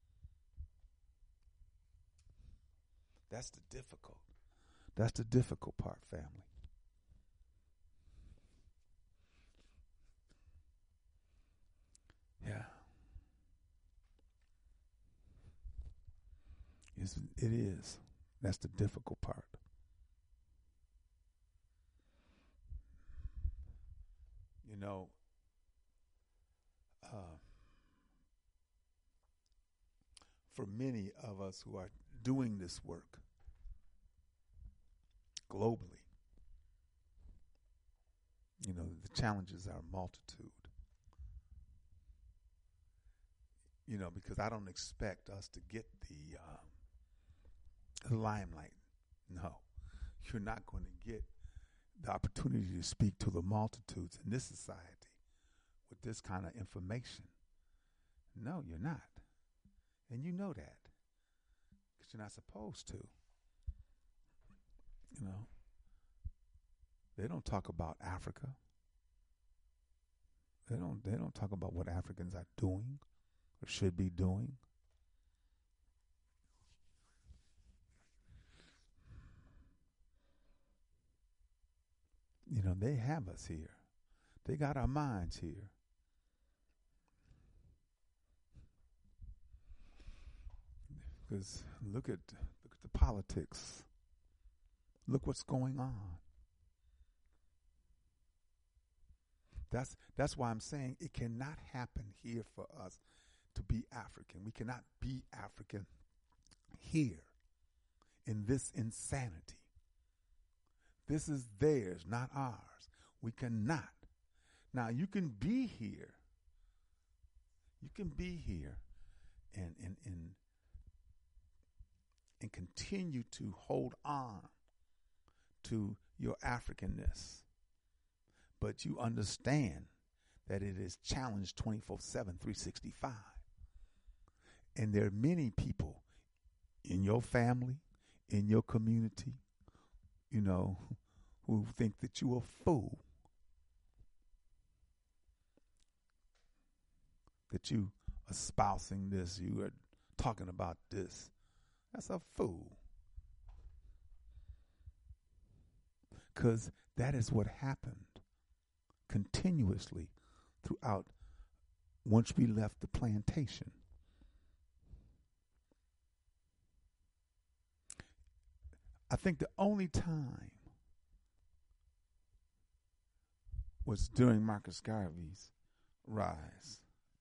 That's the difficult part, family. Yeah. It is. That's the difficult part. You know, for many of us who are doing this work globally, you know, the challenges are a multitude. You know, because I don't expect us to get the limelight. No, you're not going to get the opportunity to speak to the multitudes in this society with this kind of information. No, you're not. And you know that because you're not supposed to. You know, they don't talk about Africa. They don't talk about what Africans are doing or should be doing. You know, they have us here. They got our minds here. Because look at the politics. Look what's going on. That's why I'm saying it cannot happen here for us to be African. We cannot be African here in this insanity. This is theirs, not ours. We cannot. Now, you can be here. You can be here and continue to hold on to your Africanness. But you understand that it is challenged 24/7, 365. And there are many people in your family, in your community, you know, who think that you're a fool. That you espousing this, you are talking about this. That's a fool. Because that is what happened continuously throughout once we left the plantation. I think the only time was during Marcus Garvey's rise,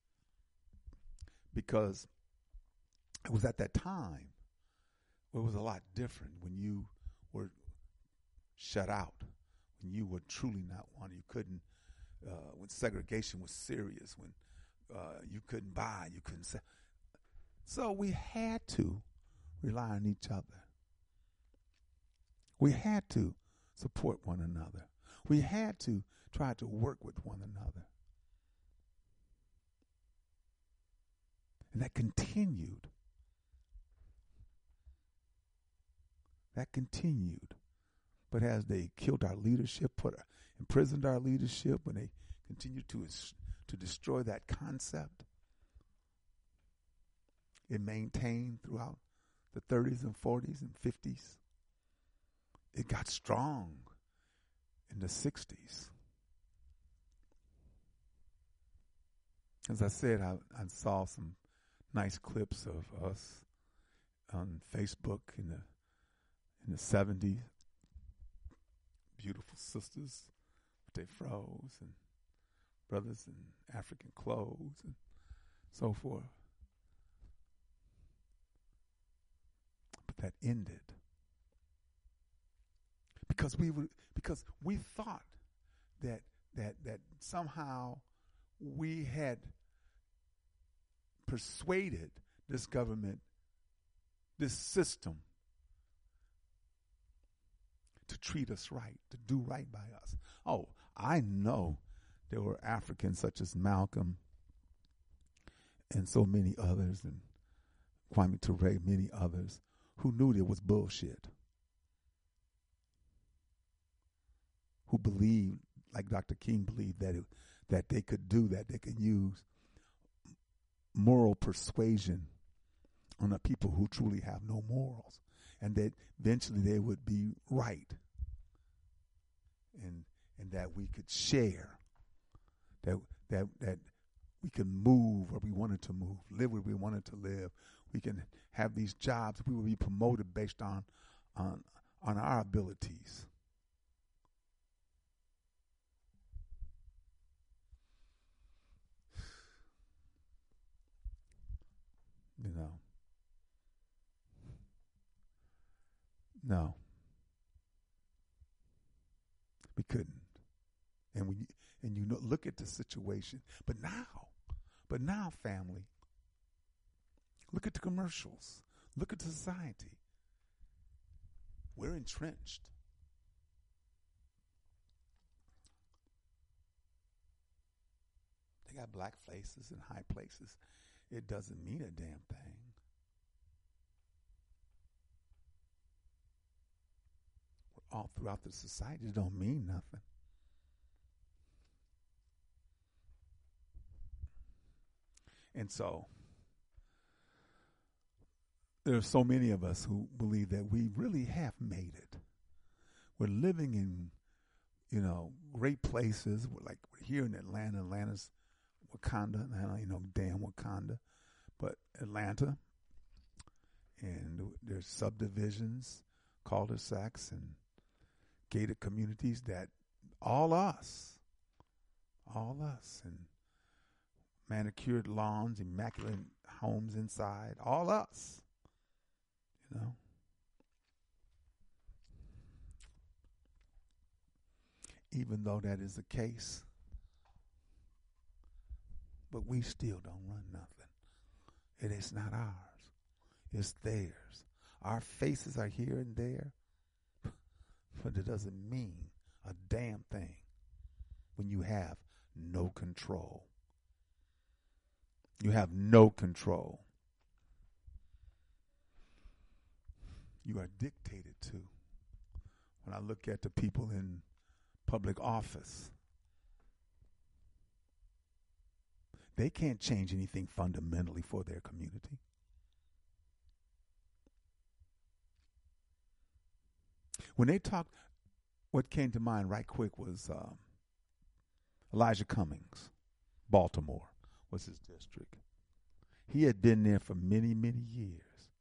because it was at that time where it was a lot different when you were shut out, when you were truly not wanted. You couldn't, when segregation was serious, when you couldn't buy, you couldn't sell. So we had to rely on each other. We had to support one another. We had to try to work with one another. And that continued. That continued. But as they killed our leadership, imprisoned our leadership, when they continued to destroy that concept, it maintained throughout the 30s and 40s and 50s. It got strong in the 60s. As I said, I saw some nice clips of us on Facebook in the 70s. Beautiful sisters with their froze and brothers in African clothes and so forth. But that ended. Because we thought that somehow we had persuaded this government, this system, to treat us right, to do right by us. Oh, I know there were Africans such as Malcolm and so many others, and Kwame Ture, many others, who knew there was bullshit, who believed, like Dr. King believed, that they could do that, they could use moral persuasion on the people who truly have no morals, and that eventually they would be right, and that we could share, that we can move where we wanted to move, live where we wanted to live. We can have these jobs. We will be promoted based on our abilities. You know. No. We couldn't. And you know, look at the situation. But now, family, look at the commercials. Look at the society. We're entrenched. They got black places and high places. It doesn't mean a damn thing. We're all throughout the society. It don't mean nothing. And so there are so many of us who believe that we really have made it. We're living in, great places. We're here in Atlanta. Atlanta's Wakanda. Damn Wakanda. But Atlanta, and there's subdivisions, cul-de-sacs, and gated communities that all us, and manicured lawns, immaculate homes inside, all us, Even though that is the case, but we still don't run nothing. It is not ours. It's theirs. Our faces are here and there, but it doesn't mean a damn thing when you have no control. You have no control. You are dictated to. When I look at the people in public office, they can't change anything fundamentally for their community. When they talked, what came to mind right quick was Elijah Cummings, Baltimore was his district. He had been there for many, many years.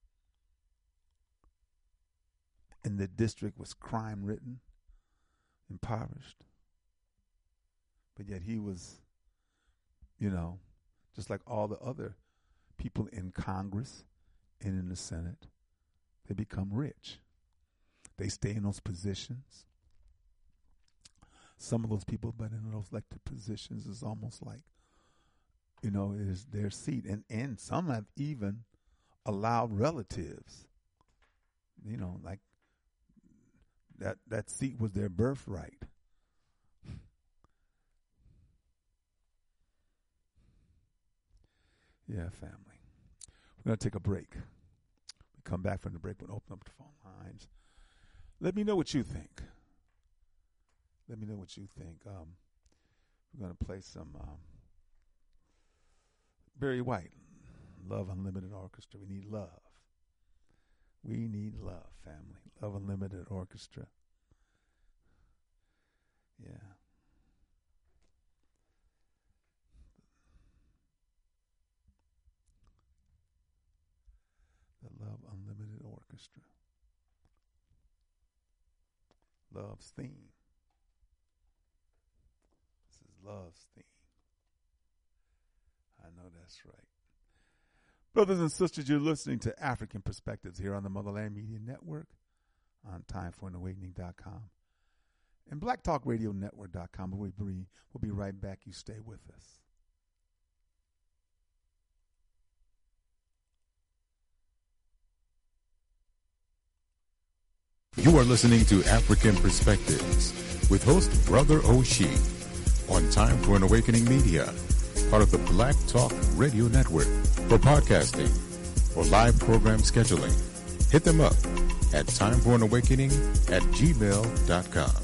And the district was crime-ridden, impoverished. But yet he was, just like all the other people in Congress and in the Senate, they become rich. They stay in those positions. Some of those people, but in those elected positions, is almost like, it is their seat. And some have even allowed relatives, like that seat was their birthright. Yeah, family. We're going to take a break. We come back from the break. We'll open up the phone lines. Let me know what you think. We're going to play some Barry White, Love Unlimited Orchestra. We need love. We need love, family. Love Unlimited Orchestra. Yeah. The Love Unlimited Orchestra. Love's theme. This is Love's theme. I know that's right. Brothers and sisters, you're listening to African Perspectives here on the Motherland Media Network, on TimeForAnAwakening.com, and BlackTalkRadioNetwork.com. We'll be right back. You stay with us. You are listening to African Perspectives with host Brother Oshie on Time for an Awakening Media, part of the Black Talk Radio Network. For podcasting or live program scheduling, hit them up at timeforanawakening@gmail.com.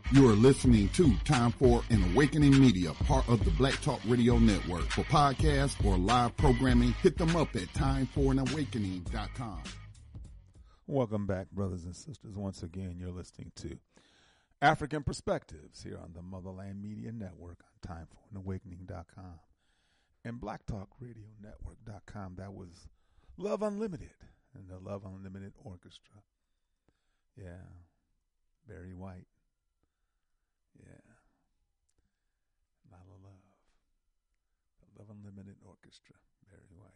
You are listening to Time for an Awakening Media, part of the Black Talk Radio Network. For podcasts or live programming, hit them up at timeforanawakening.com. Welcome back, brothers and sisters. Once again, you're listening to African Perspectives here on the Motherland Media Network on timeforanawakening.com and blacktalkradionetwork.com. That was Love Unlimited and the Love Unlimited Orchestra. Yeah, Barry White. Yeah, Not a Love. The Love Unlimited Orchestra, Barry White.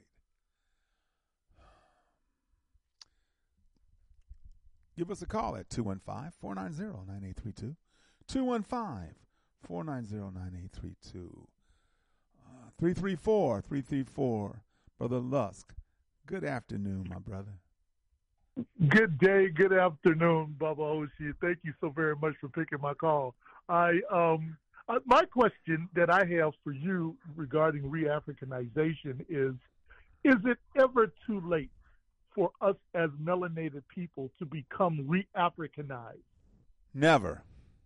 Give us a call at 215-490-9832. 215-490-9832. 334. Brother Lusk. Good afternoon, my brother. Good day, good afternoon, Baba Oshi. Thank you so very much for picking my call. My question that I have for you regarding re-Africanization is it ever too late for us as melanated people to become re-Africanized? Never.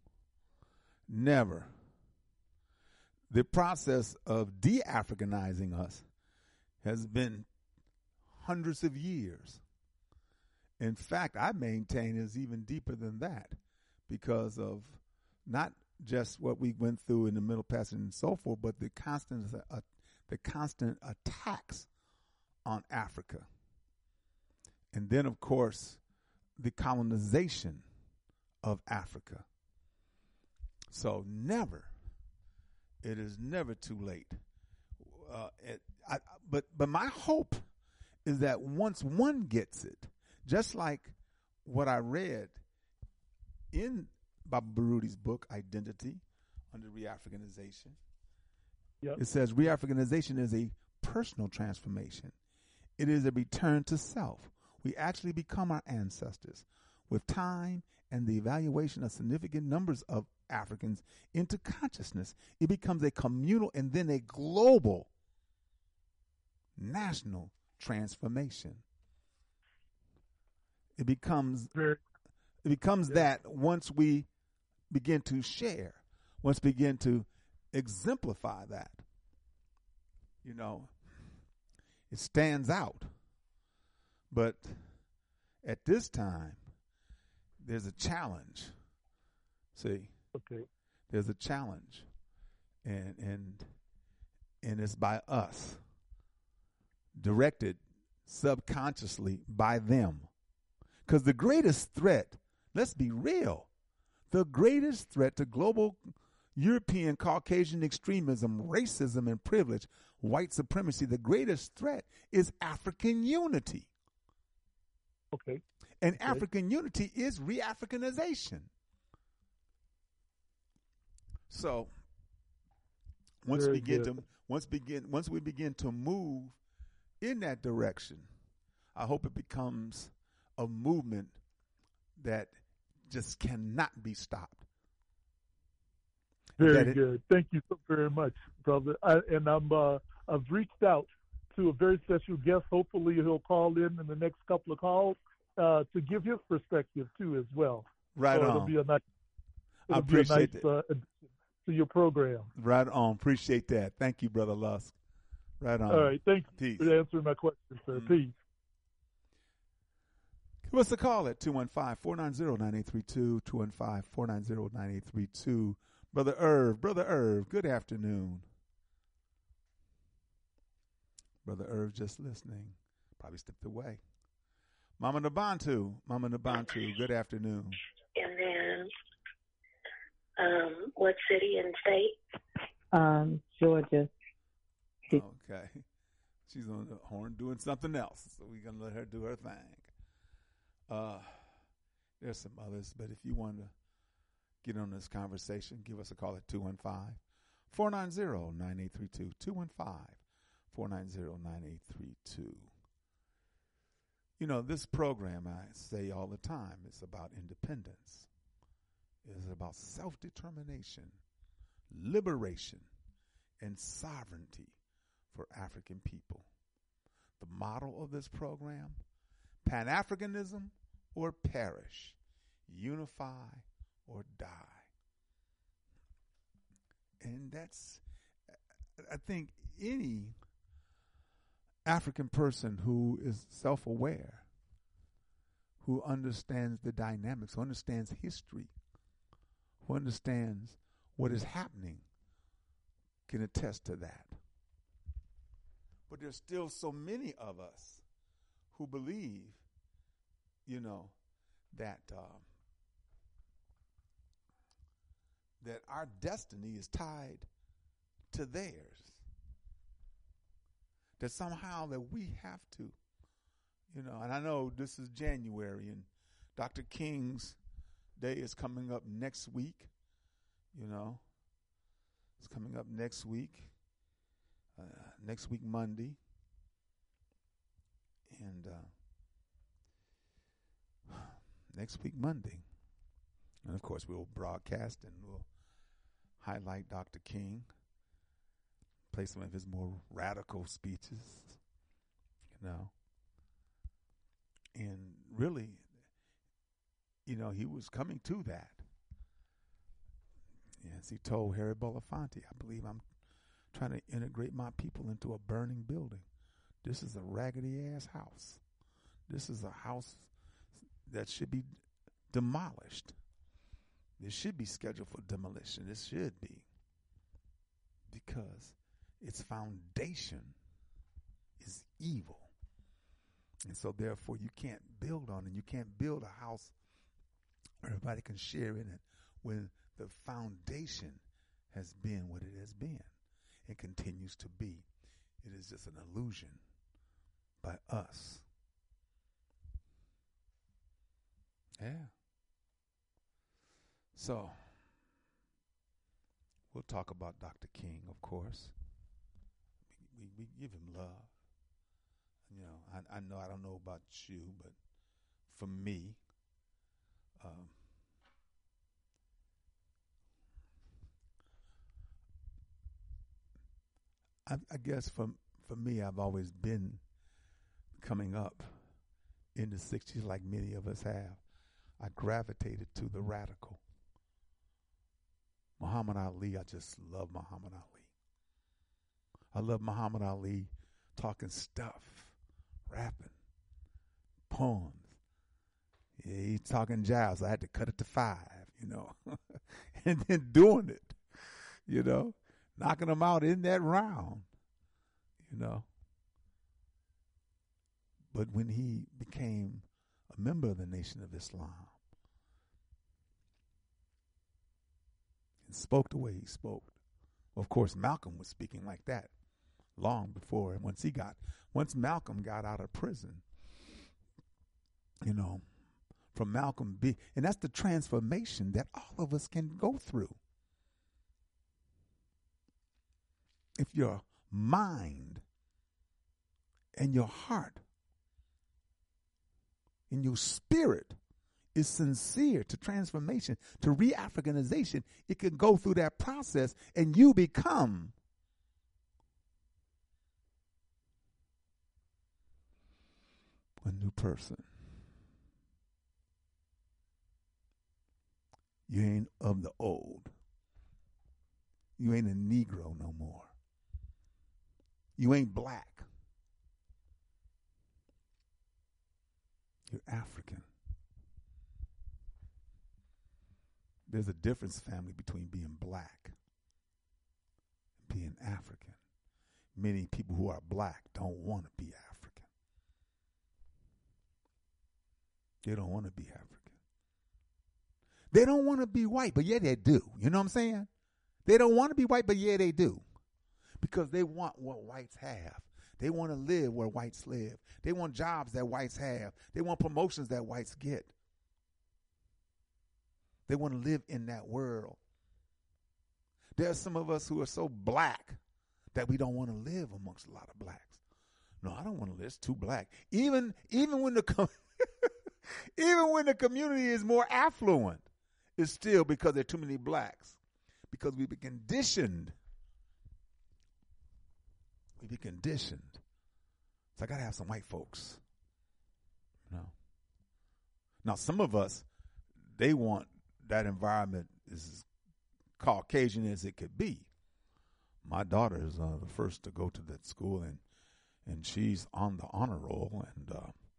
The process of de-Africanizing us has been hundreds of years. In fact, I maintain is even deeper than that because of not just what we went through in the Middle Passage and so forth, but the constant attacks on Africa. And then, of course, the colonization of Africa. So it is never too late. But my hope is that once one gets it, just like what I read in Baba Baruti's book, Identity, under Re-Africanization, yep. It says Re-Africanization is a personal transformation. It is a return to self. We actually become our ancestors. With time and the evaluation of significant numbers of Africans into consciousness, it becomes a communal and then a global national transformation. It becomes that once we begin to share, once we begin to exemplify that, it stands out. But at this time, there's a challenge. See? Okay. There's a challenge. And it's by us, directed subconsciously by them. Because the greatest threat, let's be real, the greatest threat to global European Caucasian extremism, racism, and privilege, white supremacy, the greatest threat is African unity. Okay. And African unity is re-Africanization. So once we begin to move in that direction, I hope it becomes a movement that just cannot be stopped. Very good. Thank you so very much, brother. I've reached out to a very special guest. Hopefully he'll call in the next couple of calls to give his perspective too as well. Right on. It'll be a nice addition to your program. Right on. Appreciate that. Thank you, Brother Lusk. Right on. All right. Thank you Peace. for answering my question, sir. Peace. Give us a call at 215-490-9832, 215-490-9832. Brother Irv, good afternoon. Brother Irv just listening. Probably stepped away. Mama Nabantu, good afternoon. And then, what city and state? Georgia. Okay. She's on the horn doing something else, so we're going to let her do her thing. There's some others, but if you want to get on this conversation, give us a call at 215-490-9832, 215-490-9832. This program, I say all the time, is about independence. It's about self-determination, liberation, and sovereignty for African people. The motto of this program, Pan-Africanism or perish, unify or die. that's, I think any African person who is self-aware, who understands the dynamics, who understands history, who understands what is happening, can attest to that. But there's still so many of us who believe, that that our destiny is tied to theirs. That somehow that we have to, and I know this is January and Dr. King's Day is coming up next week, It's coming up next week Monday. And next week Monday. And of course we'll broadcast and we'll highlight Dr. King, play some of his more radical speeches, And really, he was coming to that. Yes, he told Harry Belafonte, I believe I'm trying to integrate my people into a burning building. This is a raggedy-ass house. This is a house that should be demolished. This should be scheduled for demolition. This should be. Because its foundation is evil. And so therefore you can't build on it. You can't build a house where everybody can share in it when the foundation has been what it has been. It continues to be. It is just an illusion by us. Yeah. So, we'll talk about Dr. King, of course. We give him love. I know, I don't know about you, but for me, I guess for me, I've always been coming up in the 60s like many of us have. I gravitated to the radical. Muhammad Ali, I just love Muhammad Ali. I love Muhammad Ali talking stuff, rapping, poems. Yeah, he's talking jazz. I had to cut it to 5, and then doing it, knocking them out in that round, But when he became a member of the Nation of Islam and spoke the way he spoke, of course, Malcolm was speaking like that long before. And once Malcolm got out of prison, from Malcolm B, and that's the transformation that all of us can go through. If your mind and your heart and your spirit is sincere to transformation, to re-Africanization, it can go through that process and you become a new person. You ain't of the old. You ain't a Negro no more. You ain't black. You're African. There's a difference, family, between being black and being African. Many people who are black don't want to be African. They don't want to be African. They don't want to be white, but yeah, they do. You know what I'm saying? They don't want to be white, but yeah, they do. Because they want what whites have. They want to live where whites live. They want jobs that whites have. They want promotions that whites get. They want to live in that world. There are some of us who are so black that we don't want to live amongst a lot of blacks. No, I don't want to live. It's too black. Even when the even when the community is more affluent, it's still because there are too many blacks. Because we've been conditioned. We've been conditioned. So I got to have some white folks. Now, some of us, they want that environment as Caucasian as it could be. my daughter is the first to go to that school, and she's on the honor roll, and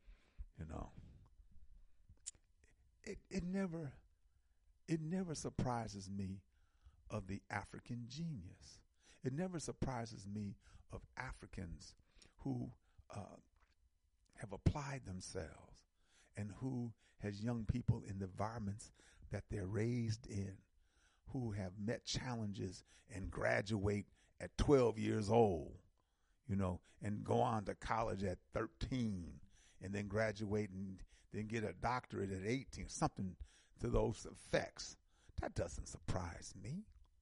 it never surprises me of the African genius. It never surprises me of Africans who have applied themselves and who has young people in the environments that they're raised in, who have met challenges and graduate at 12 years old, and go on to college at 13 and then graduate and then get a doctorate at 18, something to those effects. That doesn't surprise me.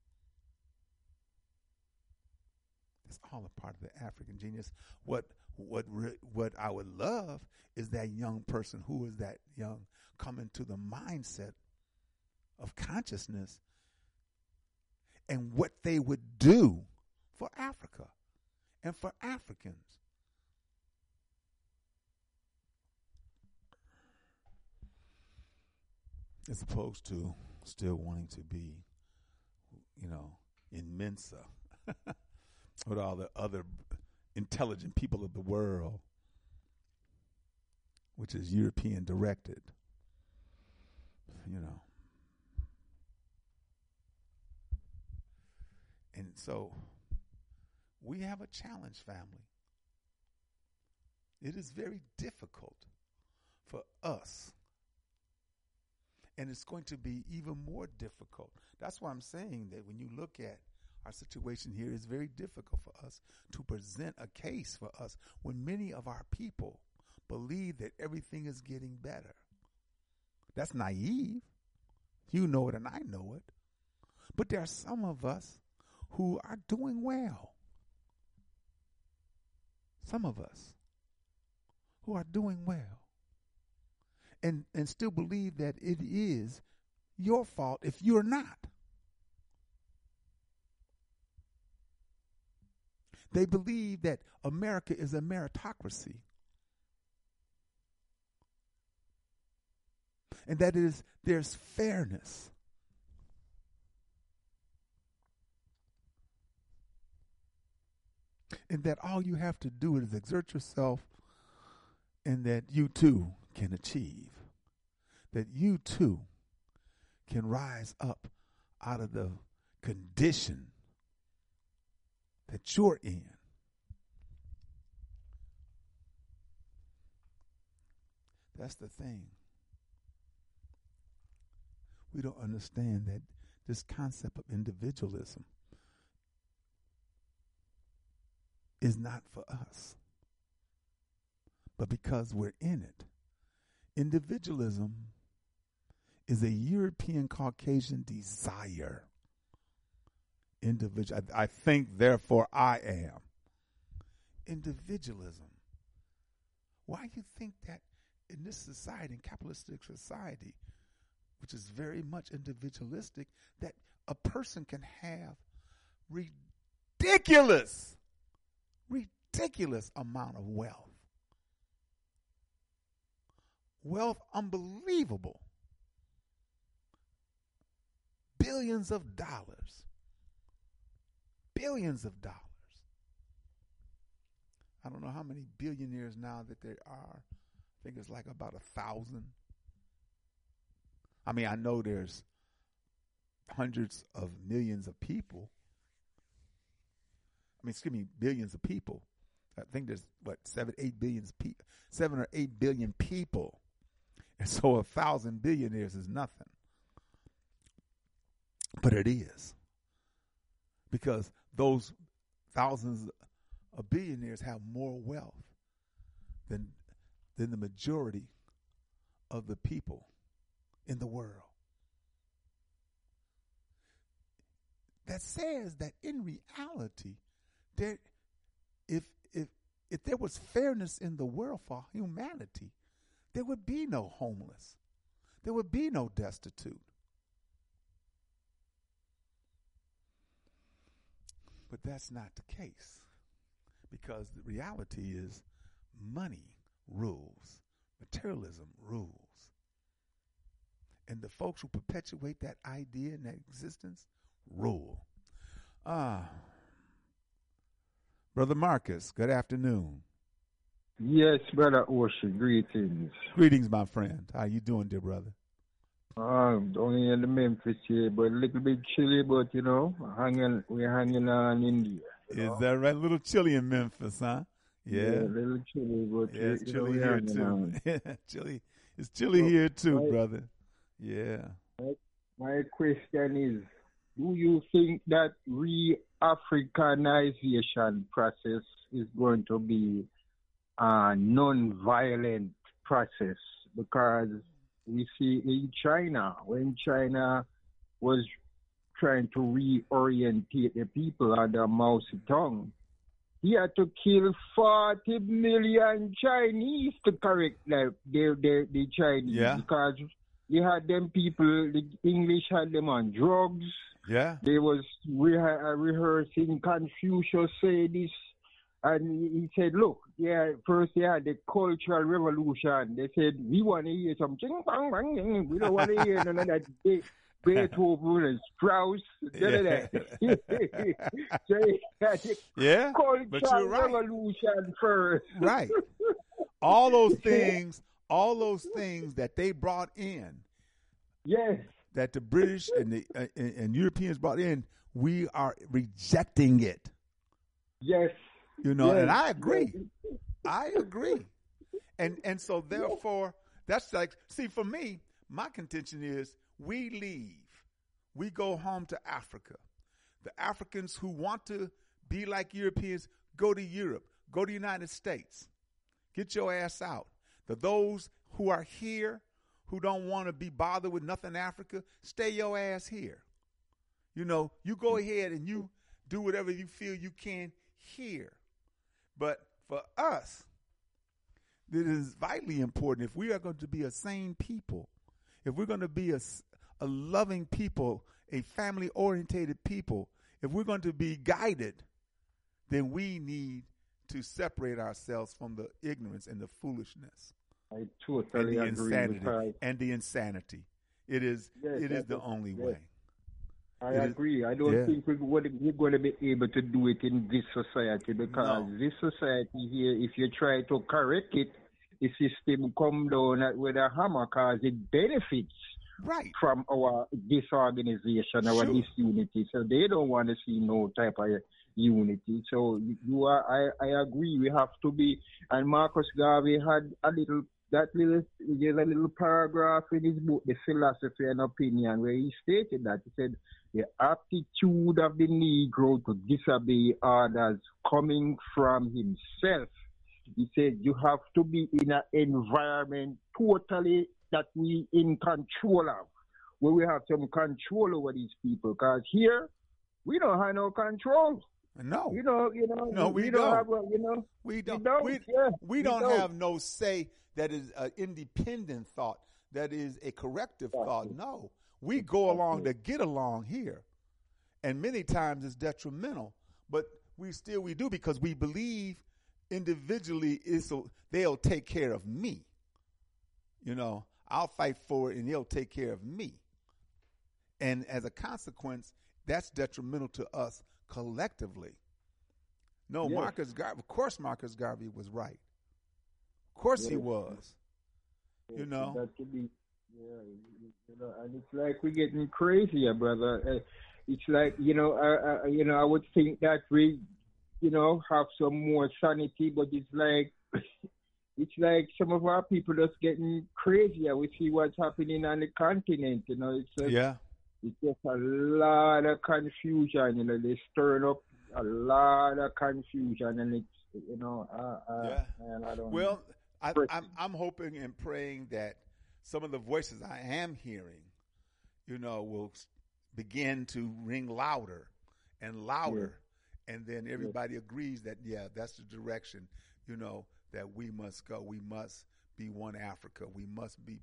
It's all a part of the African genius. What I would love is that young person who is that young come into the mindset of consciousness and what they would do for Africa and for Africans. As opposed to still wanting to be, in Mensa with all the other intelligent people of the world, which is European directed, And so we have a challenge, family. It is very difficult for us. And it's going to be even more difficult. That's why I'm saying that when you look at our situation here, it's very difficult for us to present a case for us when many of our people believe that everything is getting better. That's naive. You know it and I know it. But there are some of us who are doing well. Some of us who are doing well. And still believe that it is your fault if you're not. They believe that America is a meritocracy. And that there's fairness. And that all you have to do is exert yourself, and that you too can achieve. That you too can rise up out of the condition that you're in. That's the thing. We don't understand that this concept of individualism is not for us. But because we're in it, individualism is a European Caucasian desire. I think, therefore I am. Individualism. Why do you think that in this society, in capitalistic society, which is very much individualistic, that a person can have ridiculous amount of wealth? Wealth unbelievable. Billions of dollars. I don't know how many billionaires now that there are. I think it's like about 1,000. I mean, I know there's hundreds of millions of people. Billions of people. I think there's 7 or 8 billion people. And so 1,000 billionaires is nothing. But it is. Because those thousands of billionaires have more wealth than the majority of the people in the world. That says that in reality, if there was fairness in the world for humanity, there would be no homeless. There would be no destitute. But that's not the case, because the reality is money rules, materialism rules. And the folks who perpetuate that idea and that existence rule. Brother Marcus, good afternoon. Yes, Brother Ocean, greetings. Greetings, my friend. How you doing, dear brother? Only in the Memphis here, but a little bit chilly, but, we're hanging on in there. Is that right? A little chilly in Memphis, huh? Yeah. A little chilly, but it's chilly here, too. Chilly. It's chilly here, too, brother. Yeah. My question is, do you think that re-Africanization process is going to be a non-violent process? Because we see in China, when China was trying to reorientate the people under Mao Zedong, he had to kill 40 million Chinese to correct the Chinese, because you had them people, the English had them on drugs. Yeah. They was rehearsing Confucius say this, and he said, look, first they had the Cultural Revolution. They said, we want to hear some ching bang bang. We don't want to hear none of that Beethoven and Strauss. So Cultural Revolution first. Right. All those things that they brought in. Yes. That the British and the and Europeans brought in, we are rejecting it. Yes. And I agree. I agree. And so therefore, that's like, see, for me, my contention is we leave. We go home to Africa. The Africans who want to be like Europeans, go to Europe, go to the United States. Get your ass out. Those who are here, who don't want to be bothered with nothing Africa, stay your ass here. You go ahead and you do whatever you feel you can here. But for us, it is vitally important, if we are going to be a sane people, if we're going to be a loving people, a family-orientated people, if we're going to be guided, then we need to separate ourselves from the ignorance and the foolishness. I totally agree. And the insanity. It is the only way. I agree. I don't think we're going to be able to do it in this society, because this society here, if you try to correct it, the system come down with a hammer, because it benefits from our disorganization, our disunity. So they don't want to see no type of unity. So I agree. We have to be. And Marcus Garvey had a little paragraph in his book, The Philosophy and Opinion, where he stated that. He said, the aptitude of the Negro to disobey orders coming from himself. He said, you have to be in an environment totally that we in control of, where we have some control over these people. Because here, we don't have no control. No. We don't. We don't have no say that is an independent thought, that is a corrective thought. No. We go along to get along here. And many times it's detrimental. But we do, because we believe individually they'll take care of me. I'll fight for it and they'll take care of me. And as a consequence, that's detrimental to us collectively. No, yes. Of course Marcus Garvey was right. Of course he was. Yes, that could be, and it's like we're getting crazier, brother. It's like, I would think that we, have some more sanity, but it's like some of our people just getting crazier. We see what's happening on the continent, It's just a lot of confusion, They're stirring up a lot of confusion, and it's, and I don't. Well, I'm hoping and praying that some of the voices I am hearing, will begin to ring louder and louder, and then everybody agrees that that's the direction, that we must go. We must be one Africa. We must be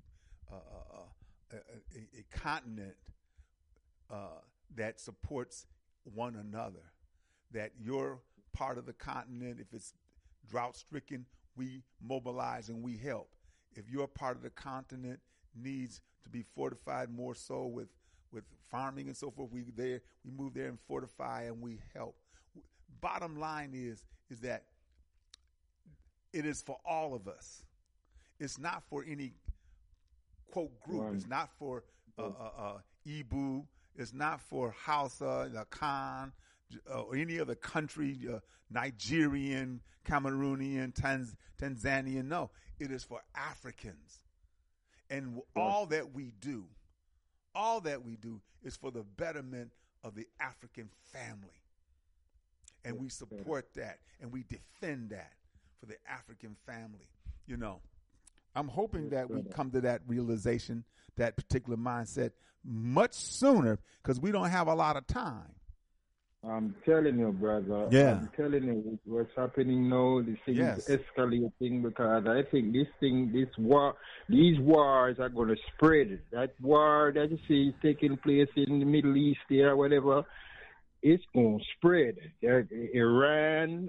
a continent that supports one another. That you're part of the continent, if it's drought-stricken, we mobilize and we help. If you're part of the continent, needs to be fortified more so with farming and so forth, we move there and fortify and we help. bottom line is that it is for all of us. It's not for any quote group. It's not for Ibu. It's not for Hausa, Khan, or any other country, Nigerian, Cameroonian, Tanzanian. No, it is for Africans. And all that we do is for the betterment of the African family. And we support that and we defend that for the African family. You know, I'm hoping that we come to that realization, that particular mindset much sooner, because we don't have a lot of time. I'm telling you, brother. Yeah. I'm telling you what's happening now. The thing is escalating, because I think these wars are going to spread. That war that you see is taking place in the Middle East there, whatever, it's going to spread. Iran,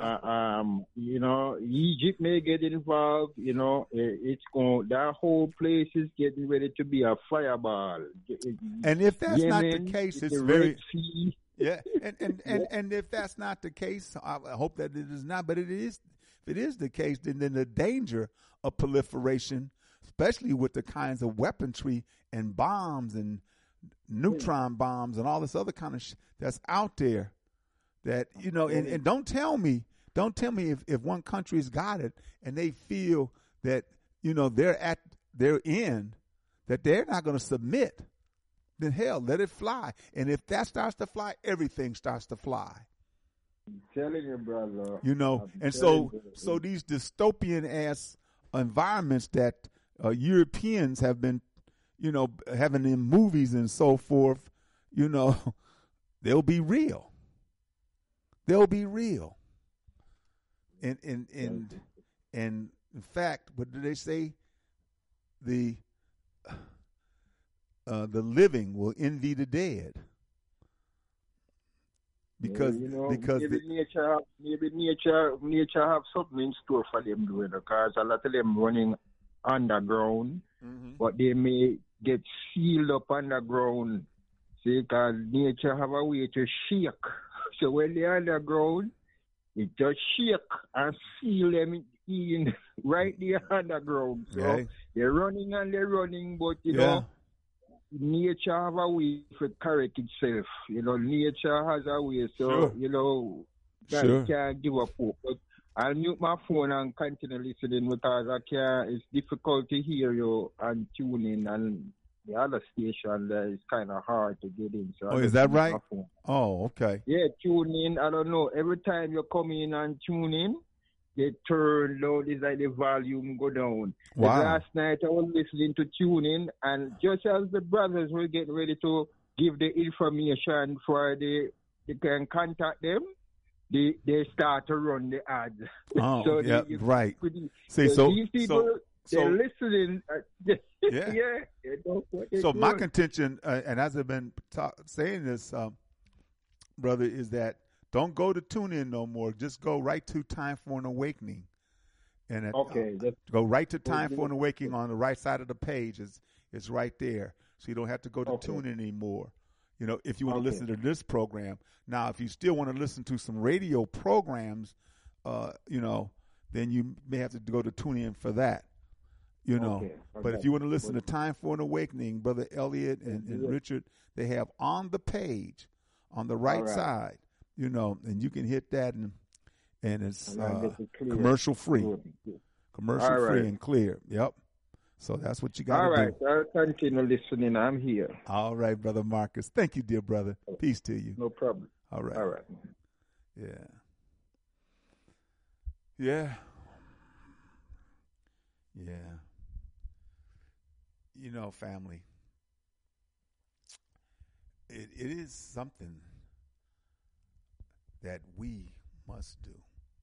Egypt may get involved. It's going. That whole place is getting ready to be a fireball. And if that's Yemen, not the case, it's the very. Red Sea. Yeah, and if that's not the case, I hope that it is not. But it is. If it is the case, then the danger of proliferation, especially with the kinds of weaponry and bombs and neutron bombs and all this other kind of that's out there, that and don't tell me if one country's got it and they feel that they're at their end, that they're not going to submit. Then hell, let it fly. And if that starts to fly, everything starts to fly. I'm telling you, brother. And so these dystopian ass environments that Europeans have been, having in movies and so forth, they'll be real. They'll be real. And in fact, what do they say? The living will envy the dead, because maybe nature have something in store for them doing, because a lot of them running underground, but they may get sealed up underground. See, because nature have a way to shake. So when they're underground, it just shake and seal them in right there underground. So they're running, but nature have a way to correct itself. Nature has a way, so guys can't give up hope. But I'll mute my phone and continue listening, because it's difficult to hear you and tune in, and the other station there is kind of hard to get in. So is that right? Oh, okay. Yeah, tune in. I don't know. Every time you come in and tune in, they turn down, it's like the volume go down. Wow. Last night I was listening to TuneIn, and just as the brothers were getting ready to give the information for they can contact them, they start to run the ads. Oh, so yeah, right. See, so these people, they're listening. So my contention, and as I've been saying this, brother, is that don't go to TuneIn no more. Just go right to Time for an Awakening. And go right to Time for an Awakening on the right side of the page. It's right there. So you don't have to go to TuneIn anymore. If you want to listen to this program. Now, if you still want to listen to some radio programs, then you may have to go to TuneIn for that. But if you want to listen to Time for an Awakening, Brother Elliot and Richard, they have on the page, on the right side, and you can hit that, and it's commercial free. Commercial free and clear. Yep. So that's what you got to do. All right. I'll continue listening. I'm here. All right, Brother Marcus. Thank you, dear brother. Peace to you. No problem. All right. All right. Yeah. Yeah. Yeah. Family, it is something that we must do.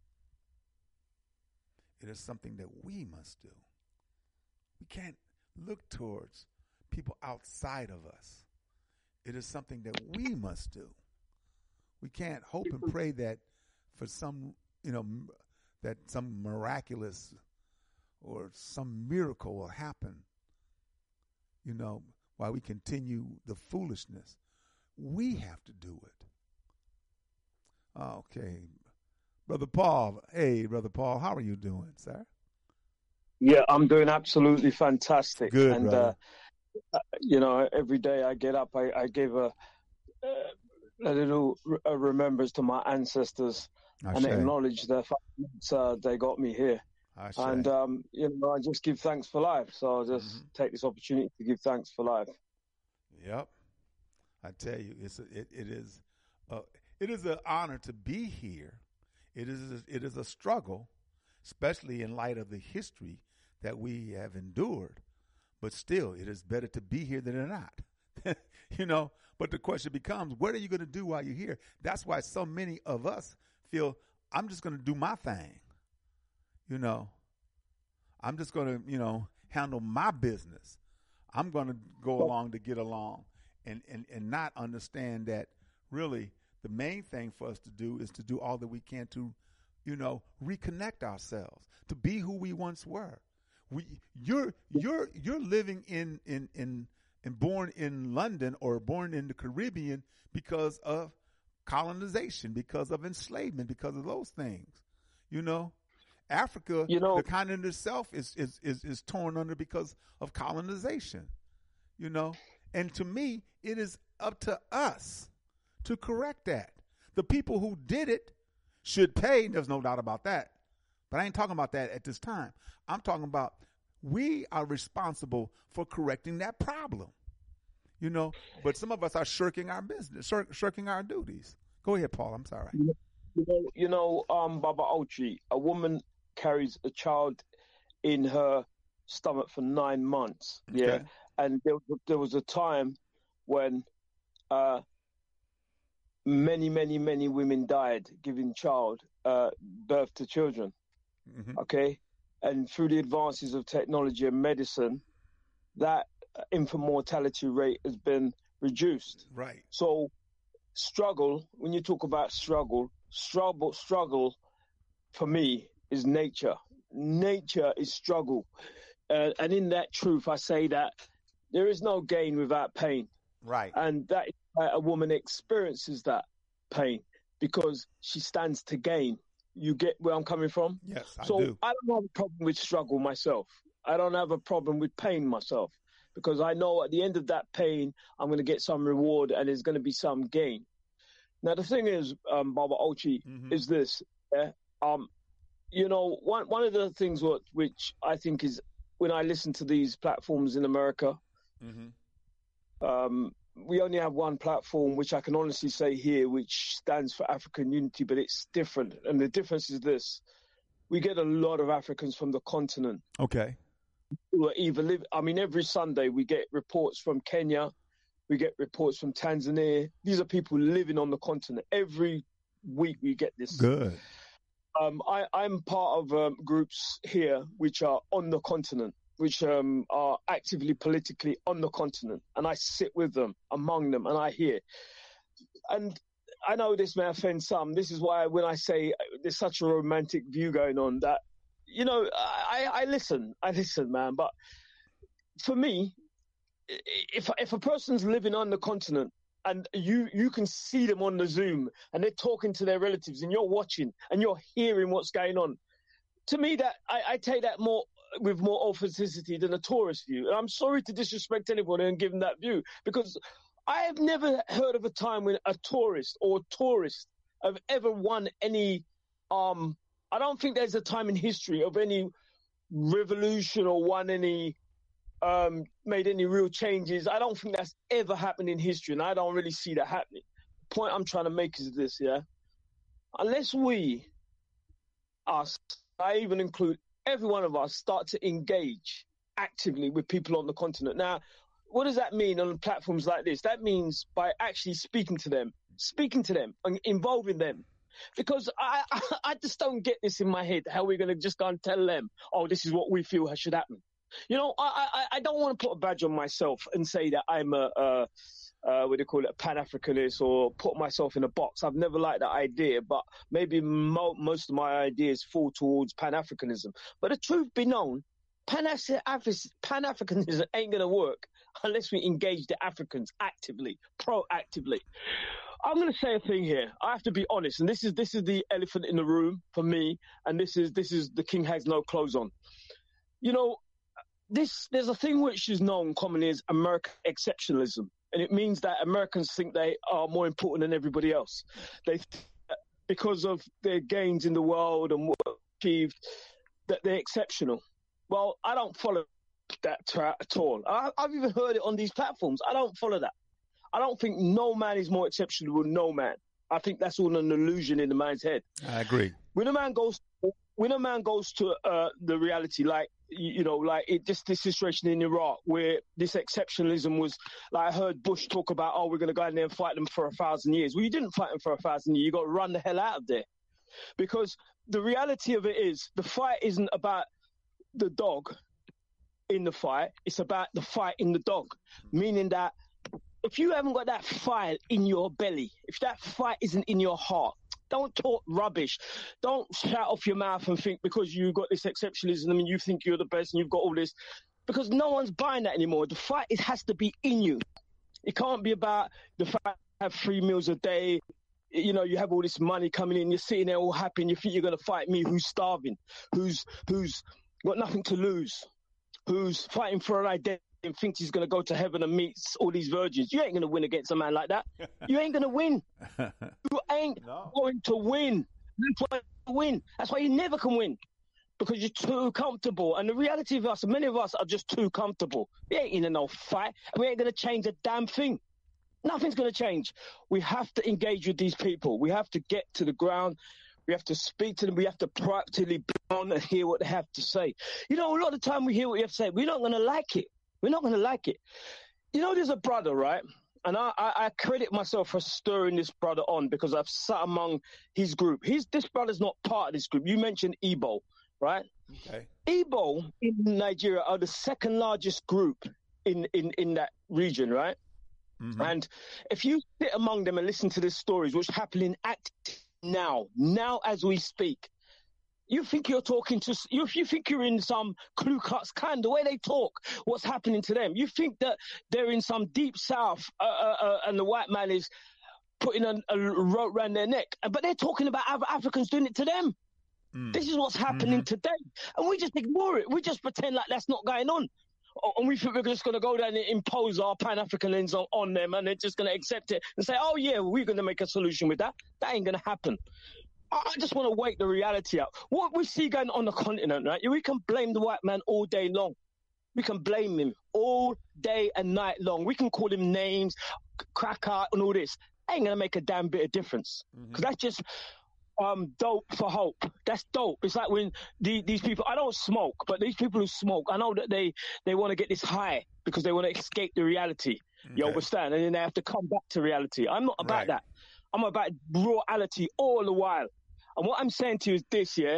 It is something that we must do. We can't look towards people outside of us. It is something that we must do. We can't hope and pray that for some, that some miraculous or some miracle will happen, while we continue the foolishness. We have to do it. Okay. Brother Paul. Hey, Brother Paul, how are you doing, sir? Yeah, I'm doing absolutely fantastic. Good, and, brother. Every day I get up, I give a little remembrance to my ancestors and acknowledge the fact that they got me here. And, I just give thanks for life. So I'll just take this opportunity to give thanks for life. Yep. I tell you, it is an honor to be here. It is a struggle, especially in light of the history that we have endured. But still, it is better to be here than not. But the question becomes, what are you going to do while you're here? That's why so many of us feel, I'm just going to do my thing. I'm just going to, handle my business. I'm going to go along to get along and not understand that really the main thing for us to do is to do all that we can to, reconnect ourselves, to be who we once were. You're living in born in London or born in the Caribbean because of colonization, because of enslavement, because of those things. Africa, the continent itself is torn under because of colonization. And to me, it is up to us to correct that. The people who did it should pay. There's no doubt about that. But I ain't talking about that at this time. I'm talking about we are responsible for correcting that problem. But some of us are shirking our business, shirking our duties. Go ahead, Paul. I'm sorry. Baba Ochi, a woman carries a child in her stomach for 9 months. Okay. Yeah. And there was a time when many, many, many women died giving birth to children. Mm-hmm. Okay. And through the advances of technology and medicine, that infant mortality rate has been reduced. Right. So struggle, when you talk about struggle for me is nature. Nature is struggle. And in that truth, I say that there is no gain without pain. Right. And that is why a woman experiences that pain, because she stands to gain. You get where I'm coming from? Yes, I do. So I don't have a problem with struggle myself. I don't have a problem with pain myself, because I know at the end of that pain, I'm going to get some reward and there's going to be some gain. Now, the thing is, Baba Ochi, is this. One of the things which I think is, when I listen to these platforms in America, we only have one platform, which I can honestly say here, which stands for African unity, but it's different. And the difference is this. We get a lot of Africans from the continent. Okay. Who are either every Sunday we get reports from Kenya, we get reports from Tanzania. These are people living on the continent. Every week we get this. Good. I'm part of groups here which are on the continent, which are actively politically on the continent. And I sit with them, among them, and I hear. And I know this may offend some. This is why when I say there's such a romantic view going on that, I listen, man. But for me, if a person's living on the continent and you can see them on the Zoom and they're talking to their relatives and you're watching and you're hearing what's going on, to me that I take that with more authenticity than a tourist view. And I'm sorry to disrespect anybody and give them that view, because I have never heard of a time when a tourist or tourists have ever won any, I don't think there's a time in history of any revolution or won any, made any real changes. I don't think that's ever happened in history, and I don't really see that happening. The point I'm trying to make is this, yeah? Unless I even include every one of us, start to engage actively with people on the continent. Now, what does that mean on platforms like this? That means by actually speaking to them and involving them. Because I just don't get this in my head, how we're going to just go and tell them, oh, this is what we feel should happen. I don't want to put a badge on myself and say that I'm a Pan-Africanist, or put myself in a box. I've never liked that idea, but maybe most of my ideas fall towards Pan-Africanism. But the truth be known, Pan-Africanism ain't going to work unless we engage the Africans actively, proactively. I'm going to say a thing here. I have to be honest, and this is the elephant in the room for me, and this is the king has no clothes on. You know, there's a thing which is known commonly as American exceptionalism, and it means that Americans think they are more important than everybody else. They think that because of their gains in the world and what they've achieved, that they're exceptional. Well, I don't follow that at all. I've even heard it on these platforms. I don't follow that. I don't think no man is more exceptional than no man. I think that's all an illusion in the man's head. I agree. When a man goes to the reality, like this situation in Iraq where this exceptionalism was, like I heard Bush talk about, we're going to go in there and fight them for 1,000 years. Well, you didn't fight them for 1,000 years. You got to run the hell out of there, because the reality of it is the fight isn't about the dog in the fight. It's about the fight in the dog, meaning that if you haven't got that fire in your belly, if that fight isn't in your heart, don't talk rubbish. Don't shout off your mouth and think because you've got this exceptionalism and you think you're the best and you've got all this, because no one's buying that anymore. The fight, it has to be in you. It can't be about the fact that you have 3 meals a day. You know, you have all this money coming in, you're sitting there all happy and you think you're going to fight me who's starving, who's got nothing to lose, who's fighting for an identity and thinks he's going to go to heaven and meet all these virgins. You ain't going to win against a man like that. You ain't going to win. You ain't going to win. That's why you never can win, because you're too comfortable. And the reality of us, many of us are just too comfortable. We ain't in no fight, and we ain't going to change a damn thing. Nothing's going to change. We have to engage with these people. We have to get to the ground. We have to speak to them. We have to proactively be on and hear what they have to say. You know, a lot of the time we hear what you have to say, we're not going to like it. We're not going to like it. You know, there's a brother, right? And I credit myself for stirring this brother on, because I've sat among his group. This brother's not part of this group. You mentioned Igbo, right? Okay. Igbo in Nigeria are the second largest group in that region, right? Mm-hmm. And if you sit among them and listen to their stories, which happening now as we speak, you think you're talking to, you think you're in some Ku Klux Klan, the way they talk, what's happening to them. You think that they're in some deep south and the white man is putting a rope around their neck. But they're talking about other Africans doing it to them. This is what's happening today. And we just ignore it. We just pretend like that's not going on. And we think we're just going to go down and impose our Pan-Africanism on them, and they're just going to accept it and say, oh, yeah, we're going to make a solution with that. That ain't going to happen. I just want to wake the reality up. What we see going on the continent, right? We can blame the white man all day long. We can blame him all day and night long. We can call him names, cracker, and all this. That ain't going to make a damn bit of difference. Because that's just dope for hope. That's dope. It's like when these people, I don't smoke, but these people who smoke, I know that they want to get this high because they want to escape the reality. Okay. You understand? And then they have to come back to reality. I'm not about that. I'm about reality all the while. And what I'm saying to you is this, yeah?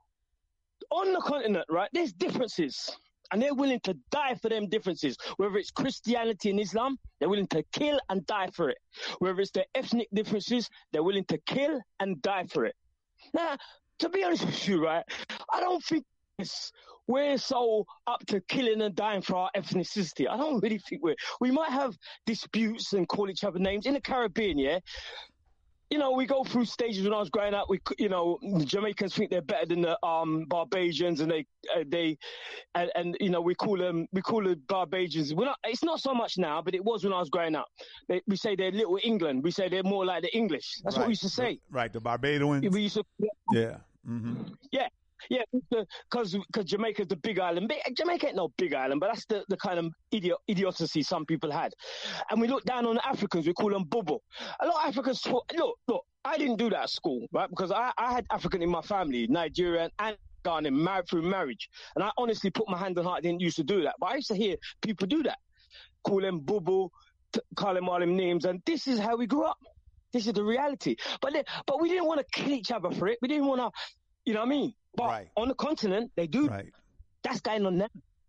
On the continent, right, there's differences. And they're willing to die for them differences. Whether it's Christianity and Islam, they're willing to kill and die for it. Whether it's their ethnic differences, they're willing to kill and die for it. Now, to be honest with you, right, I don't think we're so up to killing and dying for our ethnicity. I don't really think we might have disputes and call each other names. In the Caribbean, yeah, you know, we go through stages. When I was growing up, the Jamaicans think they're better than the Barbadians, and they you know, we call the Barbadians. It's not so much now, but it was when I was growing up. We say they're Little England. We say they're more like the English. That's what we used to say. Right, the Barbadians. We used to, yeah. Mm-hmm. Yeah, because Jamaica's the big island. Jamaica ain't no big island, but that's the kind of idiocy some people had. And we look down on the Africans, we call them Bobo. A lot of Africans talk, look, I didn't do that at school, right? Because I had African in my family, Nigerian and Ghanaian, married through marriage. And I honestly put my hand on heart, I didn't used to do that. But I used to hear people do that. Call them Bobo, call them all them names. And this is how we grew up. This is the reality. But we didn't want to kill each other for it. We didn't want to, you know what I mean? But on the continent, they do. Right. That's going on now.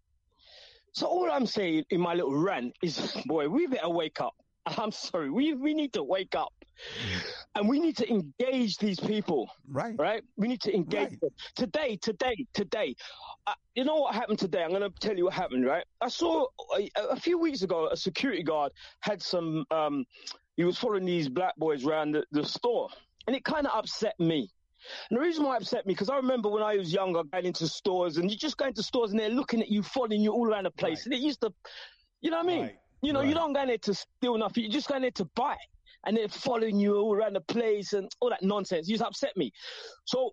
So all I'm saying in my little rant is, boy, we better wake up. I'm sorry. We need to wake up. And we need to engage these people. Right? We need to engage them. Today. You know what happened today? I'm going to tell you what happened, right? I saw a few weeks ago, a security guard had some, he was following these black boys around the store. And it kind of upset me. And the reason why it upset me, because I remember when I was younger, going into stores, and you just go into stores and they're looking at you, following you all around the place. Right. And it used to, you know what I mean? Right. You know, you don't go in there to steal nothing. You just go in there to buy. And they're following you all around the place and all that nonsense. It used to upset me. So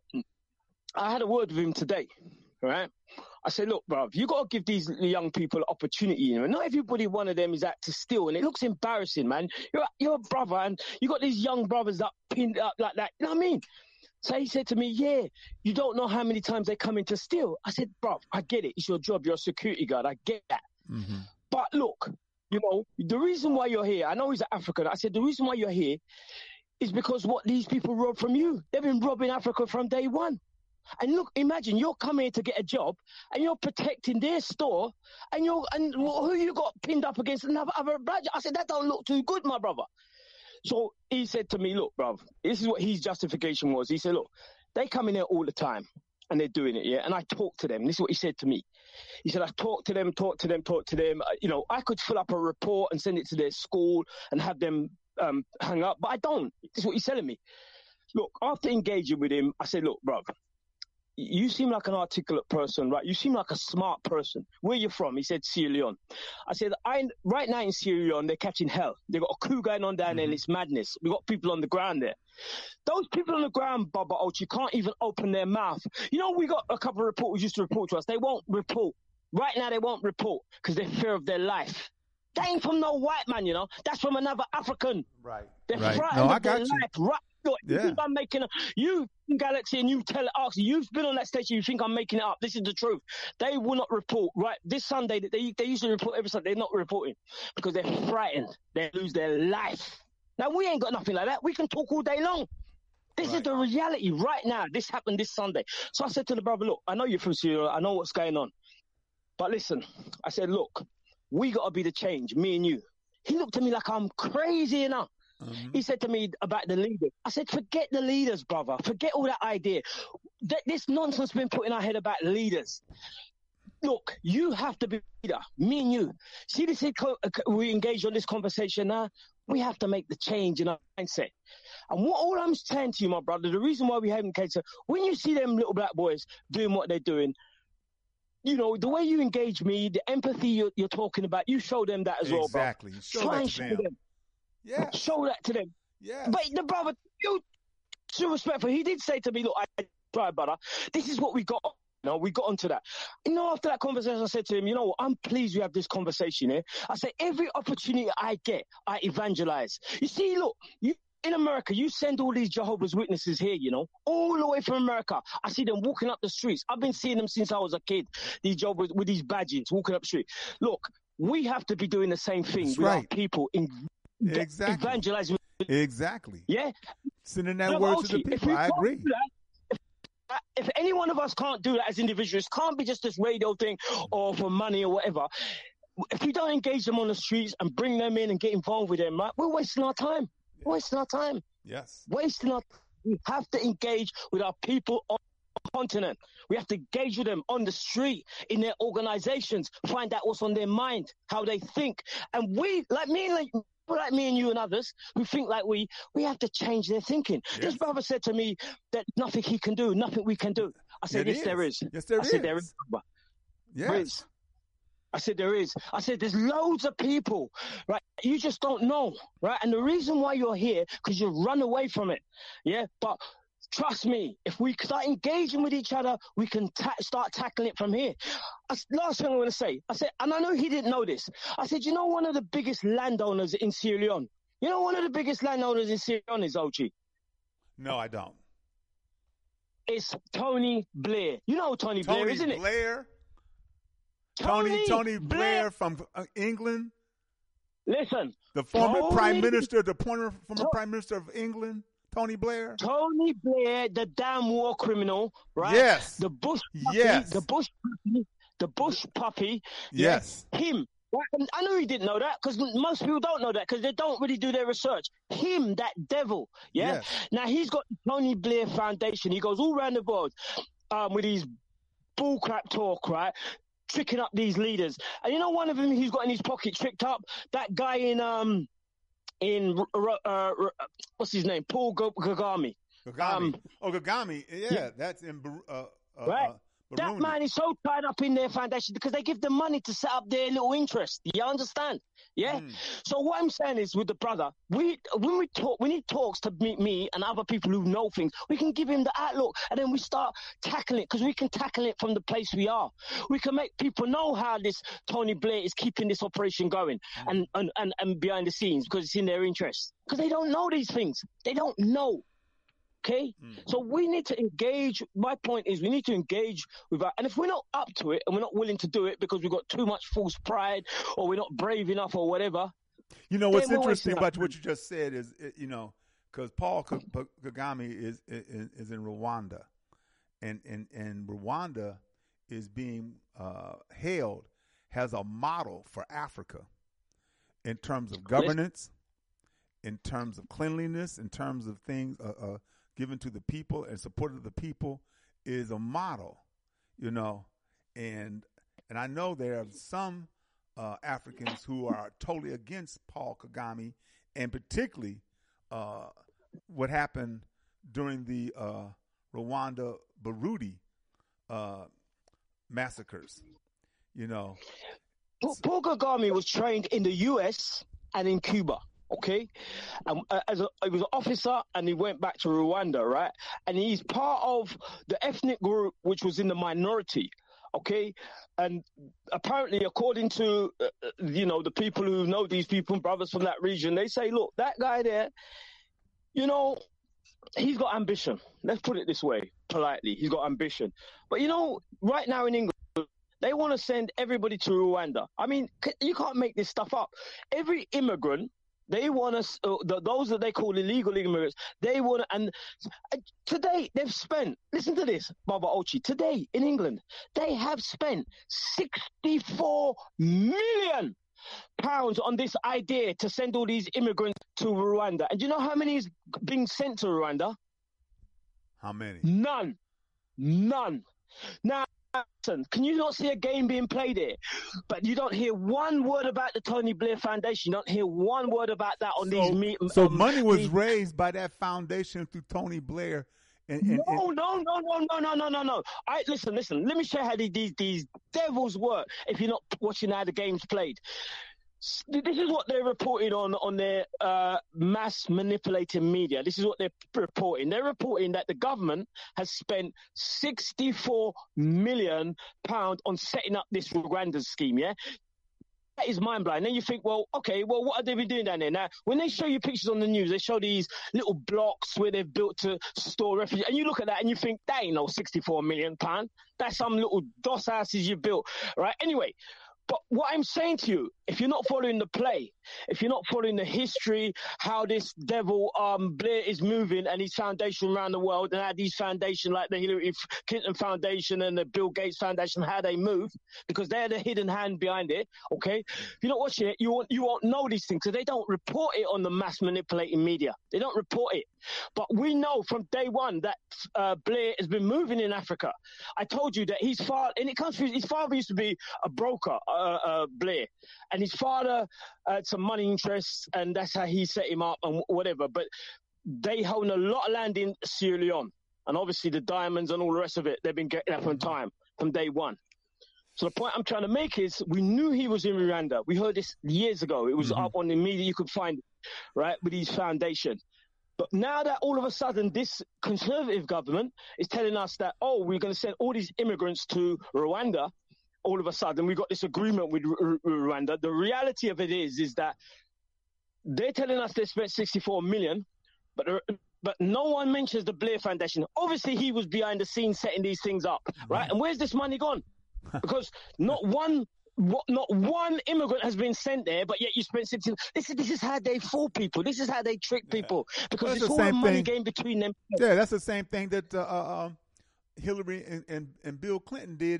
I had a word with him today, right? I said, look, bruv, you got to give these young people an opportunity. You know? Not everybody, one of them is out to steal. And it looks embarrassing, man. You're a brother, and you got these young brothers that pinned up like that. You know what I mean? So he said to me, yeah, you don't know how many times they come in to steal. I said, bruv, I get it. It's your job. You're a security guard. I get that. Mm-hmm. But look, you know, the reason why you're here, I know he's an African. I said, the reason why you're here is because what these people robbed from you. They've been robbing Africa from day one. And look, imagine you're coming here to get a job and you're protecting their store and who you got pinned up against another other brother. I said, that don't look too good, my brother. So he said to me, look, bruv, this is what his justification was. He said, look, they come in here all the time and they're doing it, yeah? And I talk to them. This is what he said to me. He said, I talk to them. You know, I could fill up a report and send it to their school and have them hang up, but I don't. This is what he's telling me. Look, after engaging with him, I said, look, bruv, you seem like an articulate person, right? You seem like a smart person. Where you from? He said, Sierra Leone. I said, right now in Sierra Leone, they're catching hell. They've got a coup going on down there and it's madness. We've got people on the ground there. Those people on the ground, Baba Ochi, can't even open their mouth. You know, we got a couple of reporters used to report to us. They won't report. Right now, they won't report because they fear of their life. They ain't from no white man, you know. That's from another African. Right. They're frightened of their life. Right. You think I'm making up? You, Galaxy, and you tell Oxy, you've been on that station, you think I'm making it up. This is the truth. They will not report. Right, this Sunday, they usually report every Sunday. They're not reporting because they're frightened. They lose their life. Now, we ain't got nothing like that. We can talk all day long. This is the reality right now. This happened this Sunday. So I said to the brother, look, I know you're from Syria. I know what's going on. But listen, I said, look, we got to be the change, me and you. He looked at me like I'm crazy enough. Mm-hmm. He said to me about the leaders. I said, forget the leaders, brother. Forget all that idea. This nonsense been put in our head about leaders. Look, you have to be a leader, me and you. See, this we engage on this conversation now. We have to make the change in our mindset. And all I'm saying to you, my brother, the reason why we haven't catered, when you see them little black boys doing what they're doing, you know, the way you engage me, the empathy you're talking about, you show them that as well, bro. Exactly. Try and show them. Yeah. Show that to them. Yeah. But the brother, you too respectful. He did say to me, look, I tried, brother. This is what we got. You know, we got onto that. You know, after that conversation, I said to him, you know what, I'm pleased we have this conversation here. I said, every opportunity I get, I evangelize. You see, look, in America, you send all these Jehovah's Witnesses here, you know, all the way from America. I see them walking up the streets. I've been seeing them since I was a kid, these Jehovah's with these badges walking up the street. Look, we have to be doing the same thing with our people in evangelizing. Exactly. Yeah. Sending that word to the people. I agree. If any one of us can't do that as individuals, can't be just this radio thing or for money or whatever. If we don't engage them on the streets and bring them in and get involved with them, right, we're wasting our time. We're wasting our time. Yes. Wasting our time. We have to engage with our people on the continent. We have to engage with them on the street, in their organizations, find out what's on their mind, how they think. And we, like me and you and others who think like we have to change their thinking. Yes. This brother said to me that nothing he can do, nothing we can do. I said, yes, there is. Yes, there is. I said, there is. Yes. There is. I said, there is. I said, there's loads of people, right? You just don't know, right? And the reason why you're here, because you run away from it, yeah? But trust me, if we start engaging with each other, we can start tackling it from here. Last thing I want to say, I said, and I know he didn't know this. I said, you know, one of the biggest landowners in Sierra Leone. You know, one of the biggest landowners in Sierra Leone is Ochi. No, I don't. It's Tony Blair. You know Tony Blair, isn't it? Tony Blair from England. Listen, the former prime minister of England. Tony Blair? Tony Blair, the damn war criminal, right? Yes. The Bush puppy, the Bush puppy. Yes. Him. I know he didn't know that because most people don't know that because they don't really do their research. Him, that devil, yeah? Yes. Now, he's got the Tony Blair Foundation. He goes all around the world with his bullcrap talk, right? Tricking up these leaders. And you know one of them he's got in his pocket tricked up? That guy in in what's his name? Paul Kagame. Kagame. Yeah, that's in right. That man is so tied up in their foundation because they give them money to set up their little interest. You understand? Yeah. So what I'm saying is, with the brother, when we need talks to meet me and other people who know things. We can give him the outlook, and then we start tackling it because we can tackle it from the place we are. We can make people know how this Tony Blair is keeping this operation going and behind the scenes because it's in their interest. Because they don't know these things. They don't know. Okay, so we need to engage. My point is, we need to engage with our, and if we're not up to it and we're not willing to do it because we've got too much false pride or we're not brave enough or whatever. You know what's interesting about what you just said is, because Paul Kagame is in Rwanda, and Rwanda is being hailed as a model for Africa in terms of governance, in terms of cleanliness, in terms of things. Given to the people and support of the people is a model, and I know there are some Africans who are totally against Paul Kagame, and particularly what happened during the Rwanda Burundi massacres. Paul Kagame was trained in the U.S. and in Cuba. Okay, he was an officer, and he went back to Rwanda, right? And he's part of the ethnic group which was in the minority. Okay, and apparently, according to the people who know these people, brothers from that region, they say, look, that guy there, he's got ambition. Let's put it this way, politely, he's got ambition. But right now in England, they want to send everybody to Rwanda. I mean, you can't make this stuff up. Every immigrant. They want us, those that they call illegal immigrants, they want to, and today they've spent, listen to this, Baba Ochi, today in England, they have spent £64 million on this idea to send all these immigrants to Rwanda. And do you know how many is being sent to Rwanda? How many? None. Now, can you not see a game being played here? But you don't hear one word about the Tony Blair Foundation. You don't hear one word about that on these meetings. So money was raised by that foundation through Tony Blair. No. Listen. Let me show you how these devils work if you're not watching how the game's played. This is what they're reporting on their mass manipulating media. This is what they're reporting. They're reporting that the government has spent £64 million on setting up this Rwanda scheme, yeah? That is mind-blowing. Then you think, what have they been doing down there? Now, when they show you pictures on the news, they show these little blocks where they've built to store refugees, and you look at that and you think, that ain't no £64 million. That's some little DOS houses you built, right? Anyway, but what I'm saying to you, if you're not following the play, if you're not following the history, how this devil Blair is moving and his foundation around the world, and how these foundations like the Hillary Clinton Foundation and the Bill Gates Foundation, how they move, because they're the hidden hand behind it, okay? If you're not watching it, you won't know these things, because they don't report it on the mass manipulating media. They don't report it. But we know from day one that Blair has been moving in Africa. I told you that his father used to be a broker, Blair, and his father had some money interests, and that's how he set him up and whatever. But they own a lot of land in Sierra Leone, and obviously the diamonds and all the rest of it, they've been getting that from day one. So the point I'm trying to make is, we knew he was in Rwanda. We heard this years ago. It was up on the media. You could find it, right, with his foundation. But now that all of a sudden this conservative government is telling us that, we're going to send all these immigrants to Rwanda, all of a sudden we've got this agreement with Rwanda. The reality of it is that they're telling us they spent $64 million, but no one mentions the Blair Foundation. Obviously, he was behind the scenes setting these things up, right? And where's this money gone? Because not one immigrant has been sent there, but yet you spent 60. This is how they fool people. This is how they trick people, because that's it's all a money game between them. Yeah, that's the same thing that Hillary and Bill Clinton did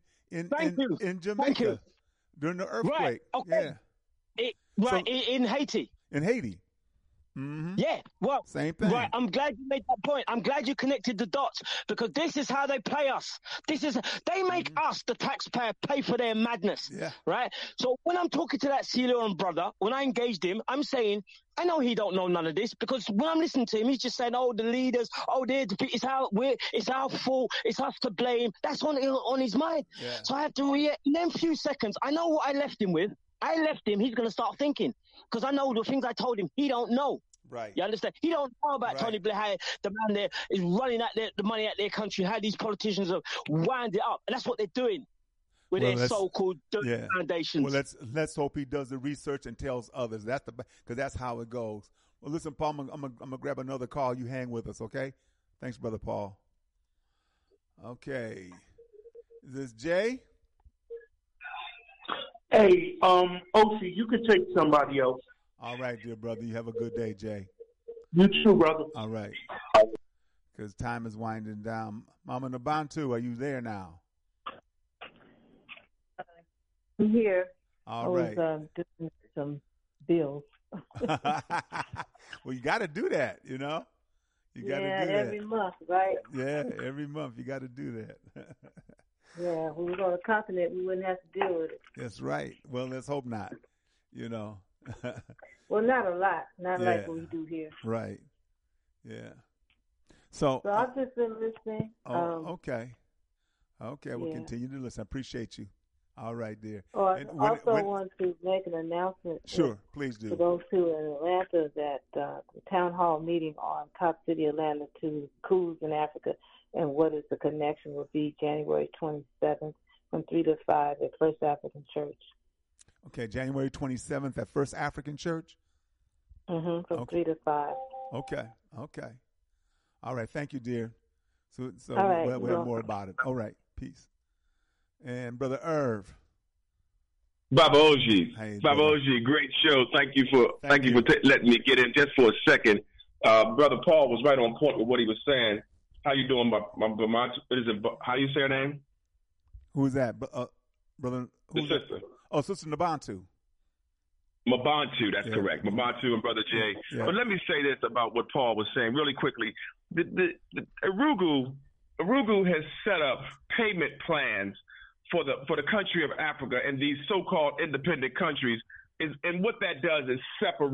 in Jamaica during the earthquake. Right. Okay. Yeah. In Haiti. In Haiti. Mm-hmm. Yeah, well, same thing. Right, I'm glad you made that point. I'm glad you connected the dots because this is how they play us. They make us, the taxpayer, pay for their madness. Yeah. Right? So when I'm talking to that Sierra Leone brother, when I engaged him, I'm saying, I know he don't know none of this because when I'm listening to him, he's just saying, oh, the leaders, it's our fault, it's us to blame. That's on his mind. Yeah. So I have to react. In them few seconds, I know what I left him with. He's going to start thinking because I know the things I told him he don't know. Right. You understand? He don't know about Tony Blair, how the man there is running the money out their country, how these politicians have wound it up. And that's what they're doing with their so-called foundations. Well, let's hope he does the research and tells others. Because that's how it goes. Well, listen, Paul, I'm gonna grab another call. You hang with us, okay? Thanks, Brother Paul. Okay. Is this Jay? Hey, OC, you can take somebody else. All right, dear brother. You have a good day, Jay. You too, brother. All right. Because time is winding down. Mama Nabantu, are you there now? I'm here. All right. I was doing some bills. Well, you got to do that, you know? You got to do that. Every month, right? Yeah, every month you got to do that. Yeah, if we were on the continent, we wouldn't have to deal with it. That's right. Well, let's hope not, you know. Well, not a lot. Not like what we do here. Right. Yeah. So I've just been listening. Okay. Okay, we'll continue to listen. I appreciate you. All right, dear. I also want to make an announcement. Sure, please do. For those who are in Atlanta, that the town hall meeting on Top City Atlanta to coups in Africa and what is the connection will be January 27th from 3 to 5 at First African Church. Okay, January 27th at First African Church? From 3 to 5. Okay. All right, thank you, dear. So right, we'll have more about it. All right, peace. And Brother Irv. Baba Oji. Hey, Baba Oji, great show. Thank you for letting me get in just for a second. Brother Paul was right on point with what he was saying. How you doing, how you say her name? Who's that, brother? The sister. Oh, Sister Nabantu. Mabantu, that's correct. Mabantu and Brother Jay. Yeah. But let me say this about what Paul was saying really quickly. The Urugu has set up payment plans for the country of Africa and these so-called independent countries. And what that does is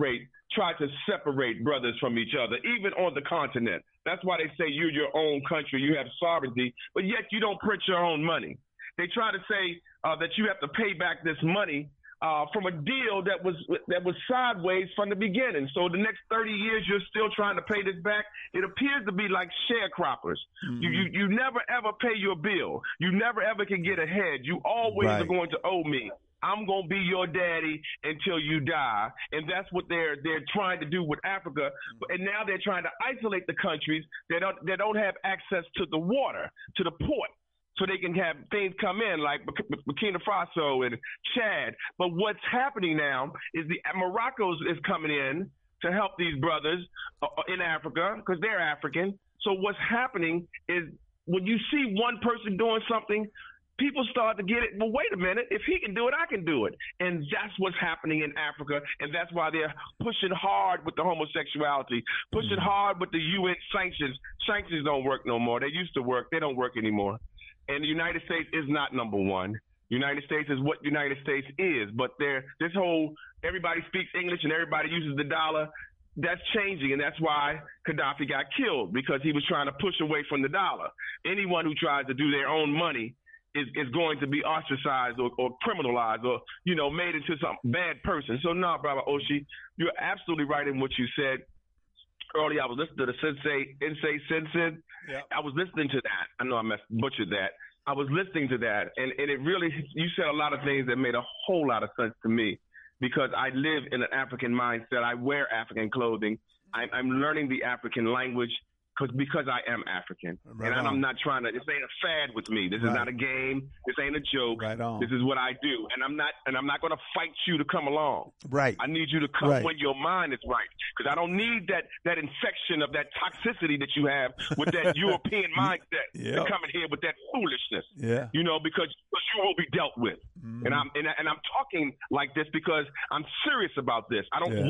try to separate brothers from each other, even on the continent. That's why they say you're your own country, you have sovereignty, but yet you don't print your own money. They try to say that you have to pay back this money from a deal that was sideways from the beginning. So the next 30 years, you're still trying to pay this back. It appears to be like sharecroppers. Mm-hmm. You never ever pay your bill. You never ever can get ahead. You always are going to owe me. I'm going to be your daddy until you die. And that's what they're trying to do with Africa. And now they're trying to isolate the countries that don't have access to the water, to the port, so they can have things come in like Burkina Faso and Chad. But what's happening now is Morocco is coming in to help these brothers in Africa because they're African. So what's happening is when you see one person doing something, people start to get it. Well, wait a minute. If he can do it, I can do it. And that's what's happening in Africa. And that's why they're pushing hard with the homosexuality, pushing hard with the UN sanctions. Sanctions don't work no more. They used to work. They don't work anymore. And the United States is not number one. United States is what United States is. But this whole everybody speaks English and everybody uses the dollar, that's changing. And that's why Gaddafi got killed, because he was trying to push away from the dollar. Anyone who tries to do their own money is going to be ostracized or criminalized or, made into some bad person. So, no, Brother Oshi, you're absolutely right in what you said. Earlier, I was listening to the Sensei Sensen. Yep. I was listening to that. I know I butchered that. I was listening to that, and it really, you said a lot of things that made a whole lot of sense to me, because I live in an African mindset. I wear African clothing. I'm learning the African language because I am African. Right, and I'm not trying to, this ain't a fad with me. This is not a game. This ain't a joke. Right on. This is what I do. And I'm not going to fight you to come along. Right. I need you to come when your mind is right. Because I don't need that infection of that toxicity that you have with that European mindset to come in here with that foolishness. Yeah. Because you will be dealt with. Mm-hmm. And I'm talking like this because I'm serious about this. I don't want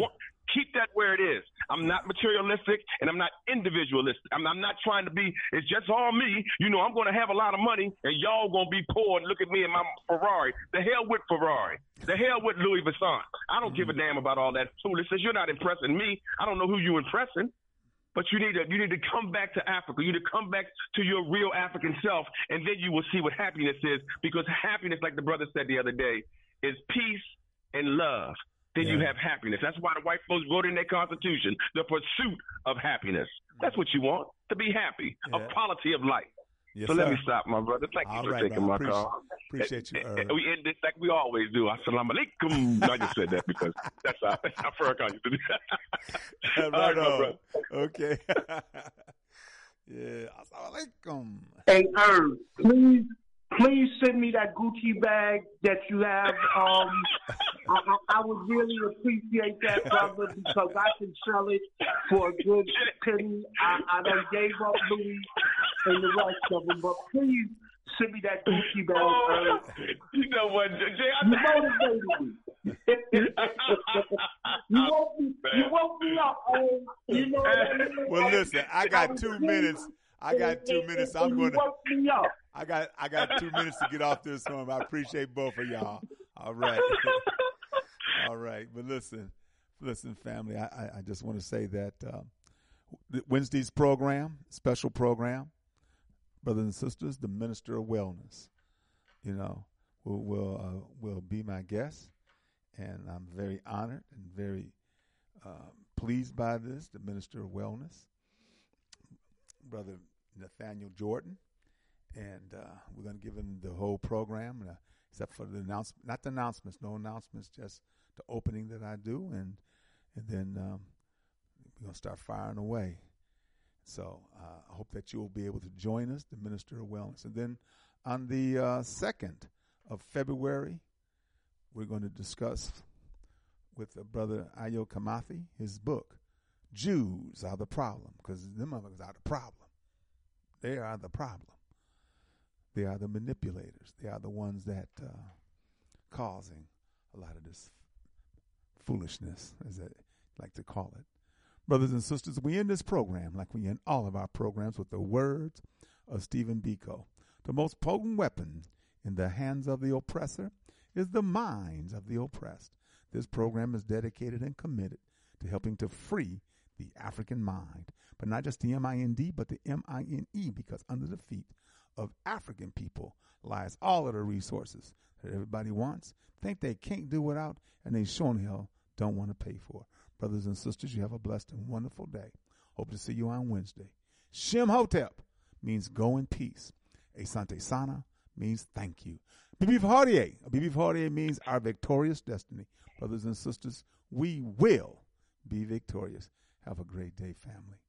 Keep that where it is. I'm not materialistic and I'm not individualistic. I'm not trying to be, it's just all me. You know, I'm going to have a lot of money and y'all going to be poor and look at me and my Ferrari. The hell with Ferrari. The hell with Louis Vuitton. I don't give a damn about all that foolishness. You're not impressing me. I don't know who you impressing. But you need to come back to Africa. You need to come back to your real African self, and then you will see what happiness is. Because happiness, like the brother said the other day, is peace and love. Then you have happiness. That's why the white folks wrote in their Constitution, the pursuit of happiness. That's what you want, to be happy, a quality of life. Yes, so sir. let me stop, my brother. Thank you for taking my call. Appreciate you. We end this like we always do. Assalamu alaikum. I just said that because that's how Farrakhan used to do that. Right on. Okay. Yeah. Assalamu alaikum. Hey, please send me that Gucci bag that you have. I would really appreciate that, brother, because I can sell it for a good penny. I done gave up Louis and the rest of them, but please send me that Gucci bag. You know what, Jay? You motivated me. You woke me up. You know what I mean? Well, listen, I got 2 minutes. I'm going to. I got 2 minutes to get off this one. I appreciate both of y'all. All right. All right. But listen, family, I just want to say that Wednesday's program, special program, brothers and sisters, the Minister of Wellness, you know, will be my guest. And I'm very honored and very pleased by this, the Minister of Wellness, Brother Nathaniel Jordan. And we're going to give him the whole program, except for the announcement, not the announcements, no announcements, just the opening that I do. And then we're going to start firing away. So I hope that you will be able to join us, the Minister of Wellness. And then on the 2nd of February, we're going to discuss with Brother Ayo Kamathi his book, Jews Are the Problem, because them motherfuckers are the problem. They are the problem. They are the manipulators. They are the ones that causing a lot of this foolishness, as I like to call it. Brothers and sisters, we end this program, like we end all of our programs, with the words of Stephen Biko. The most potent weapon in the hands of the oppressor is the minds of the oppressed. This program is dedicated and committed to helping to free the African mind, but not just the M-I-N-D, but the M-I-N-E, because under the feet of African people lies all of the resources that everybody wants, think they can't do without, and they sure in hell don't want to pay for. Brothers and sisters, you have a blessed and wonderful day. Hope to see you on Wednesday. Shem Hotep means go in peace. Asante Sana means thank you. Bibi Hardier means our victorious destiny. Brothers and sisters, we will be victorious. Have a great day, family.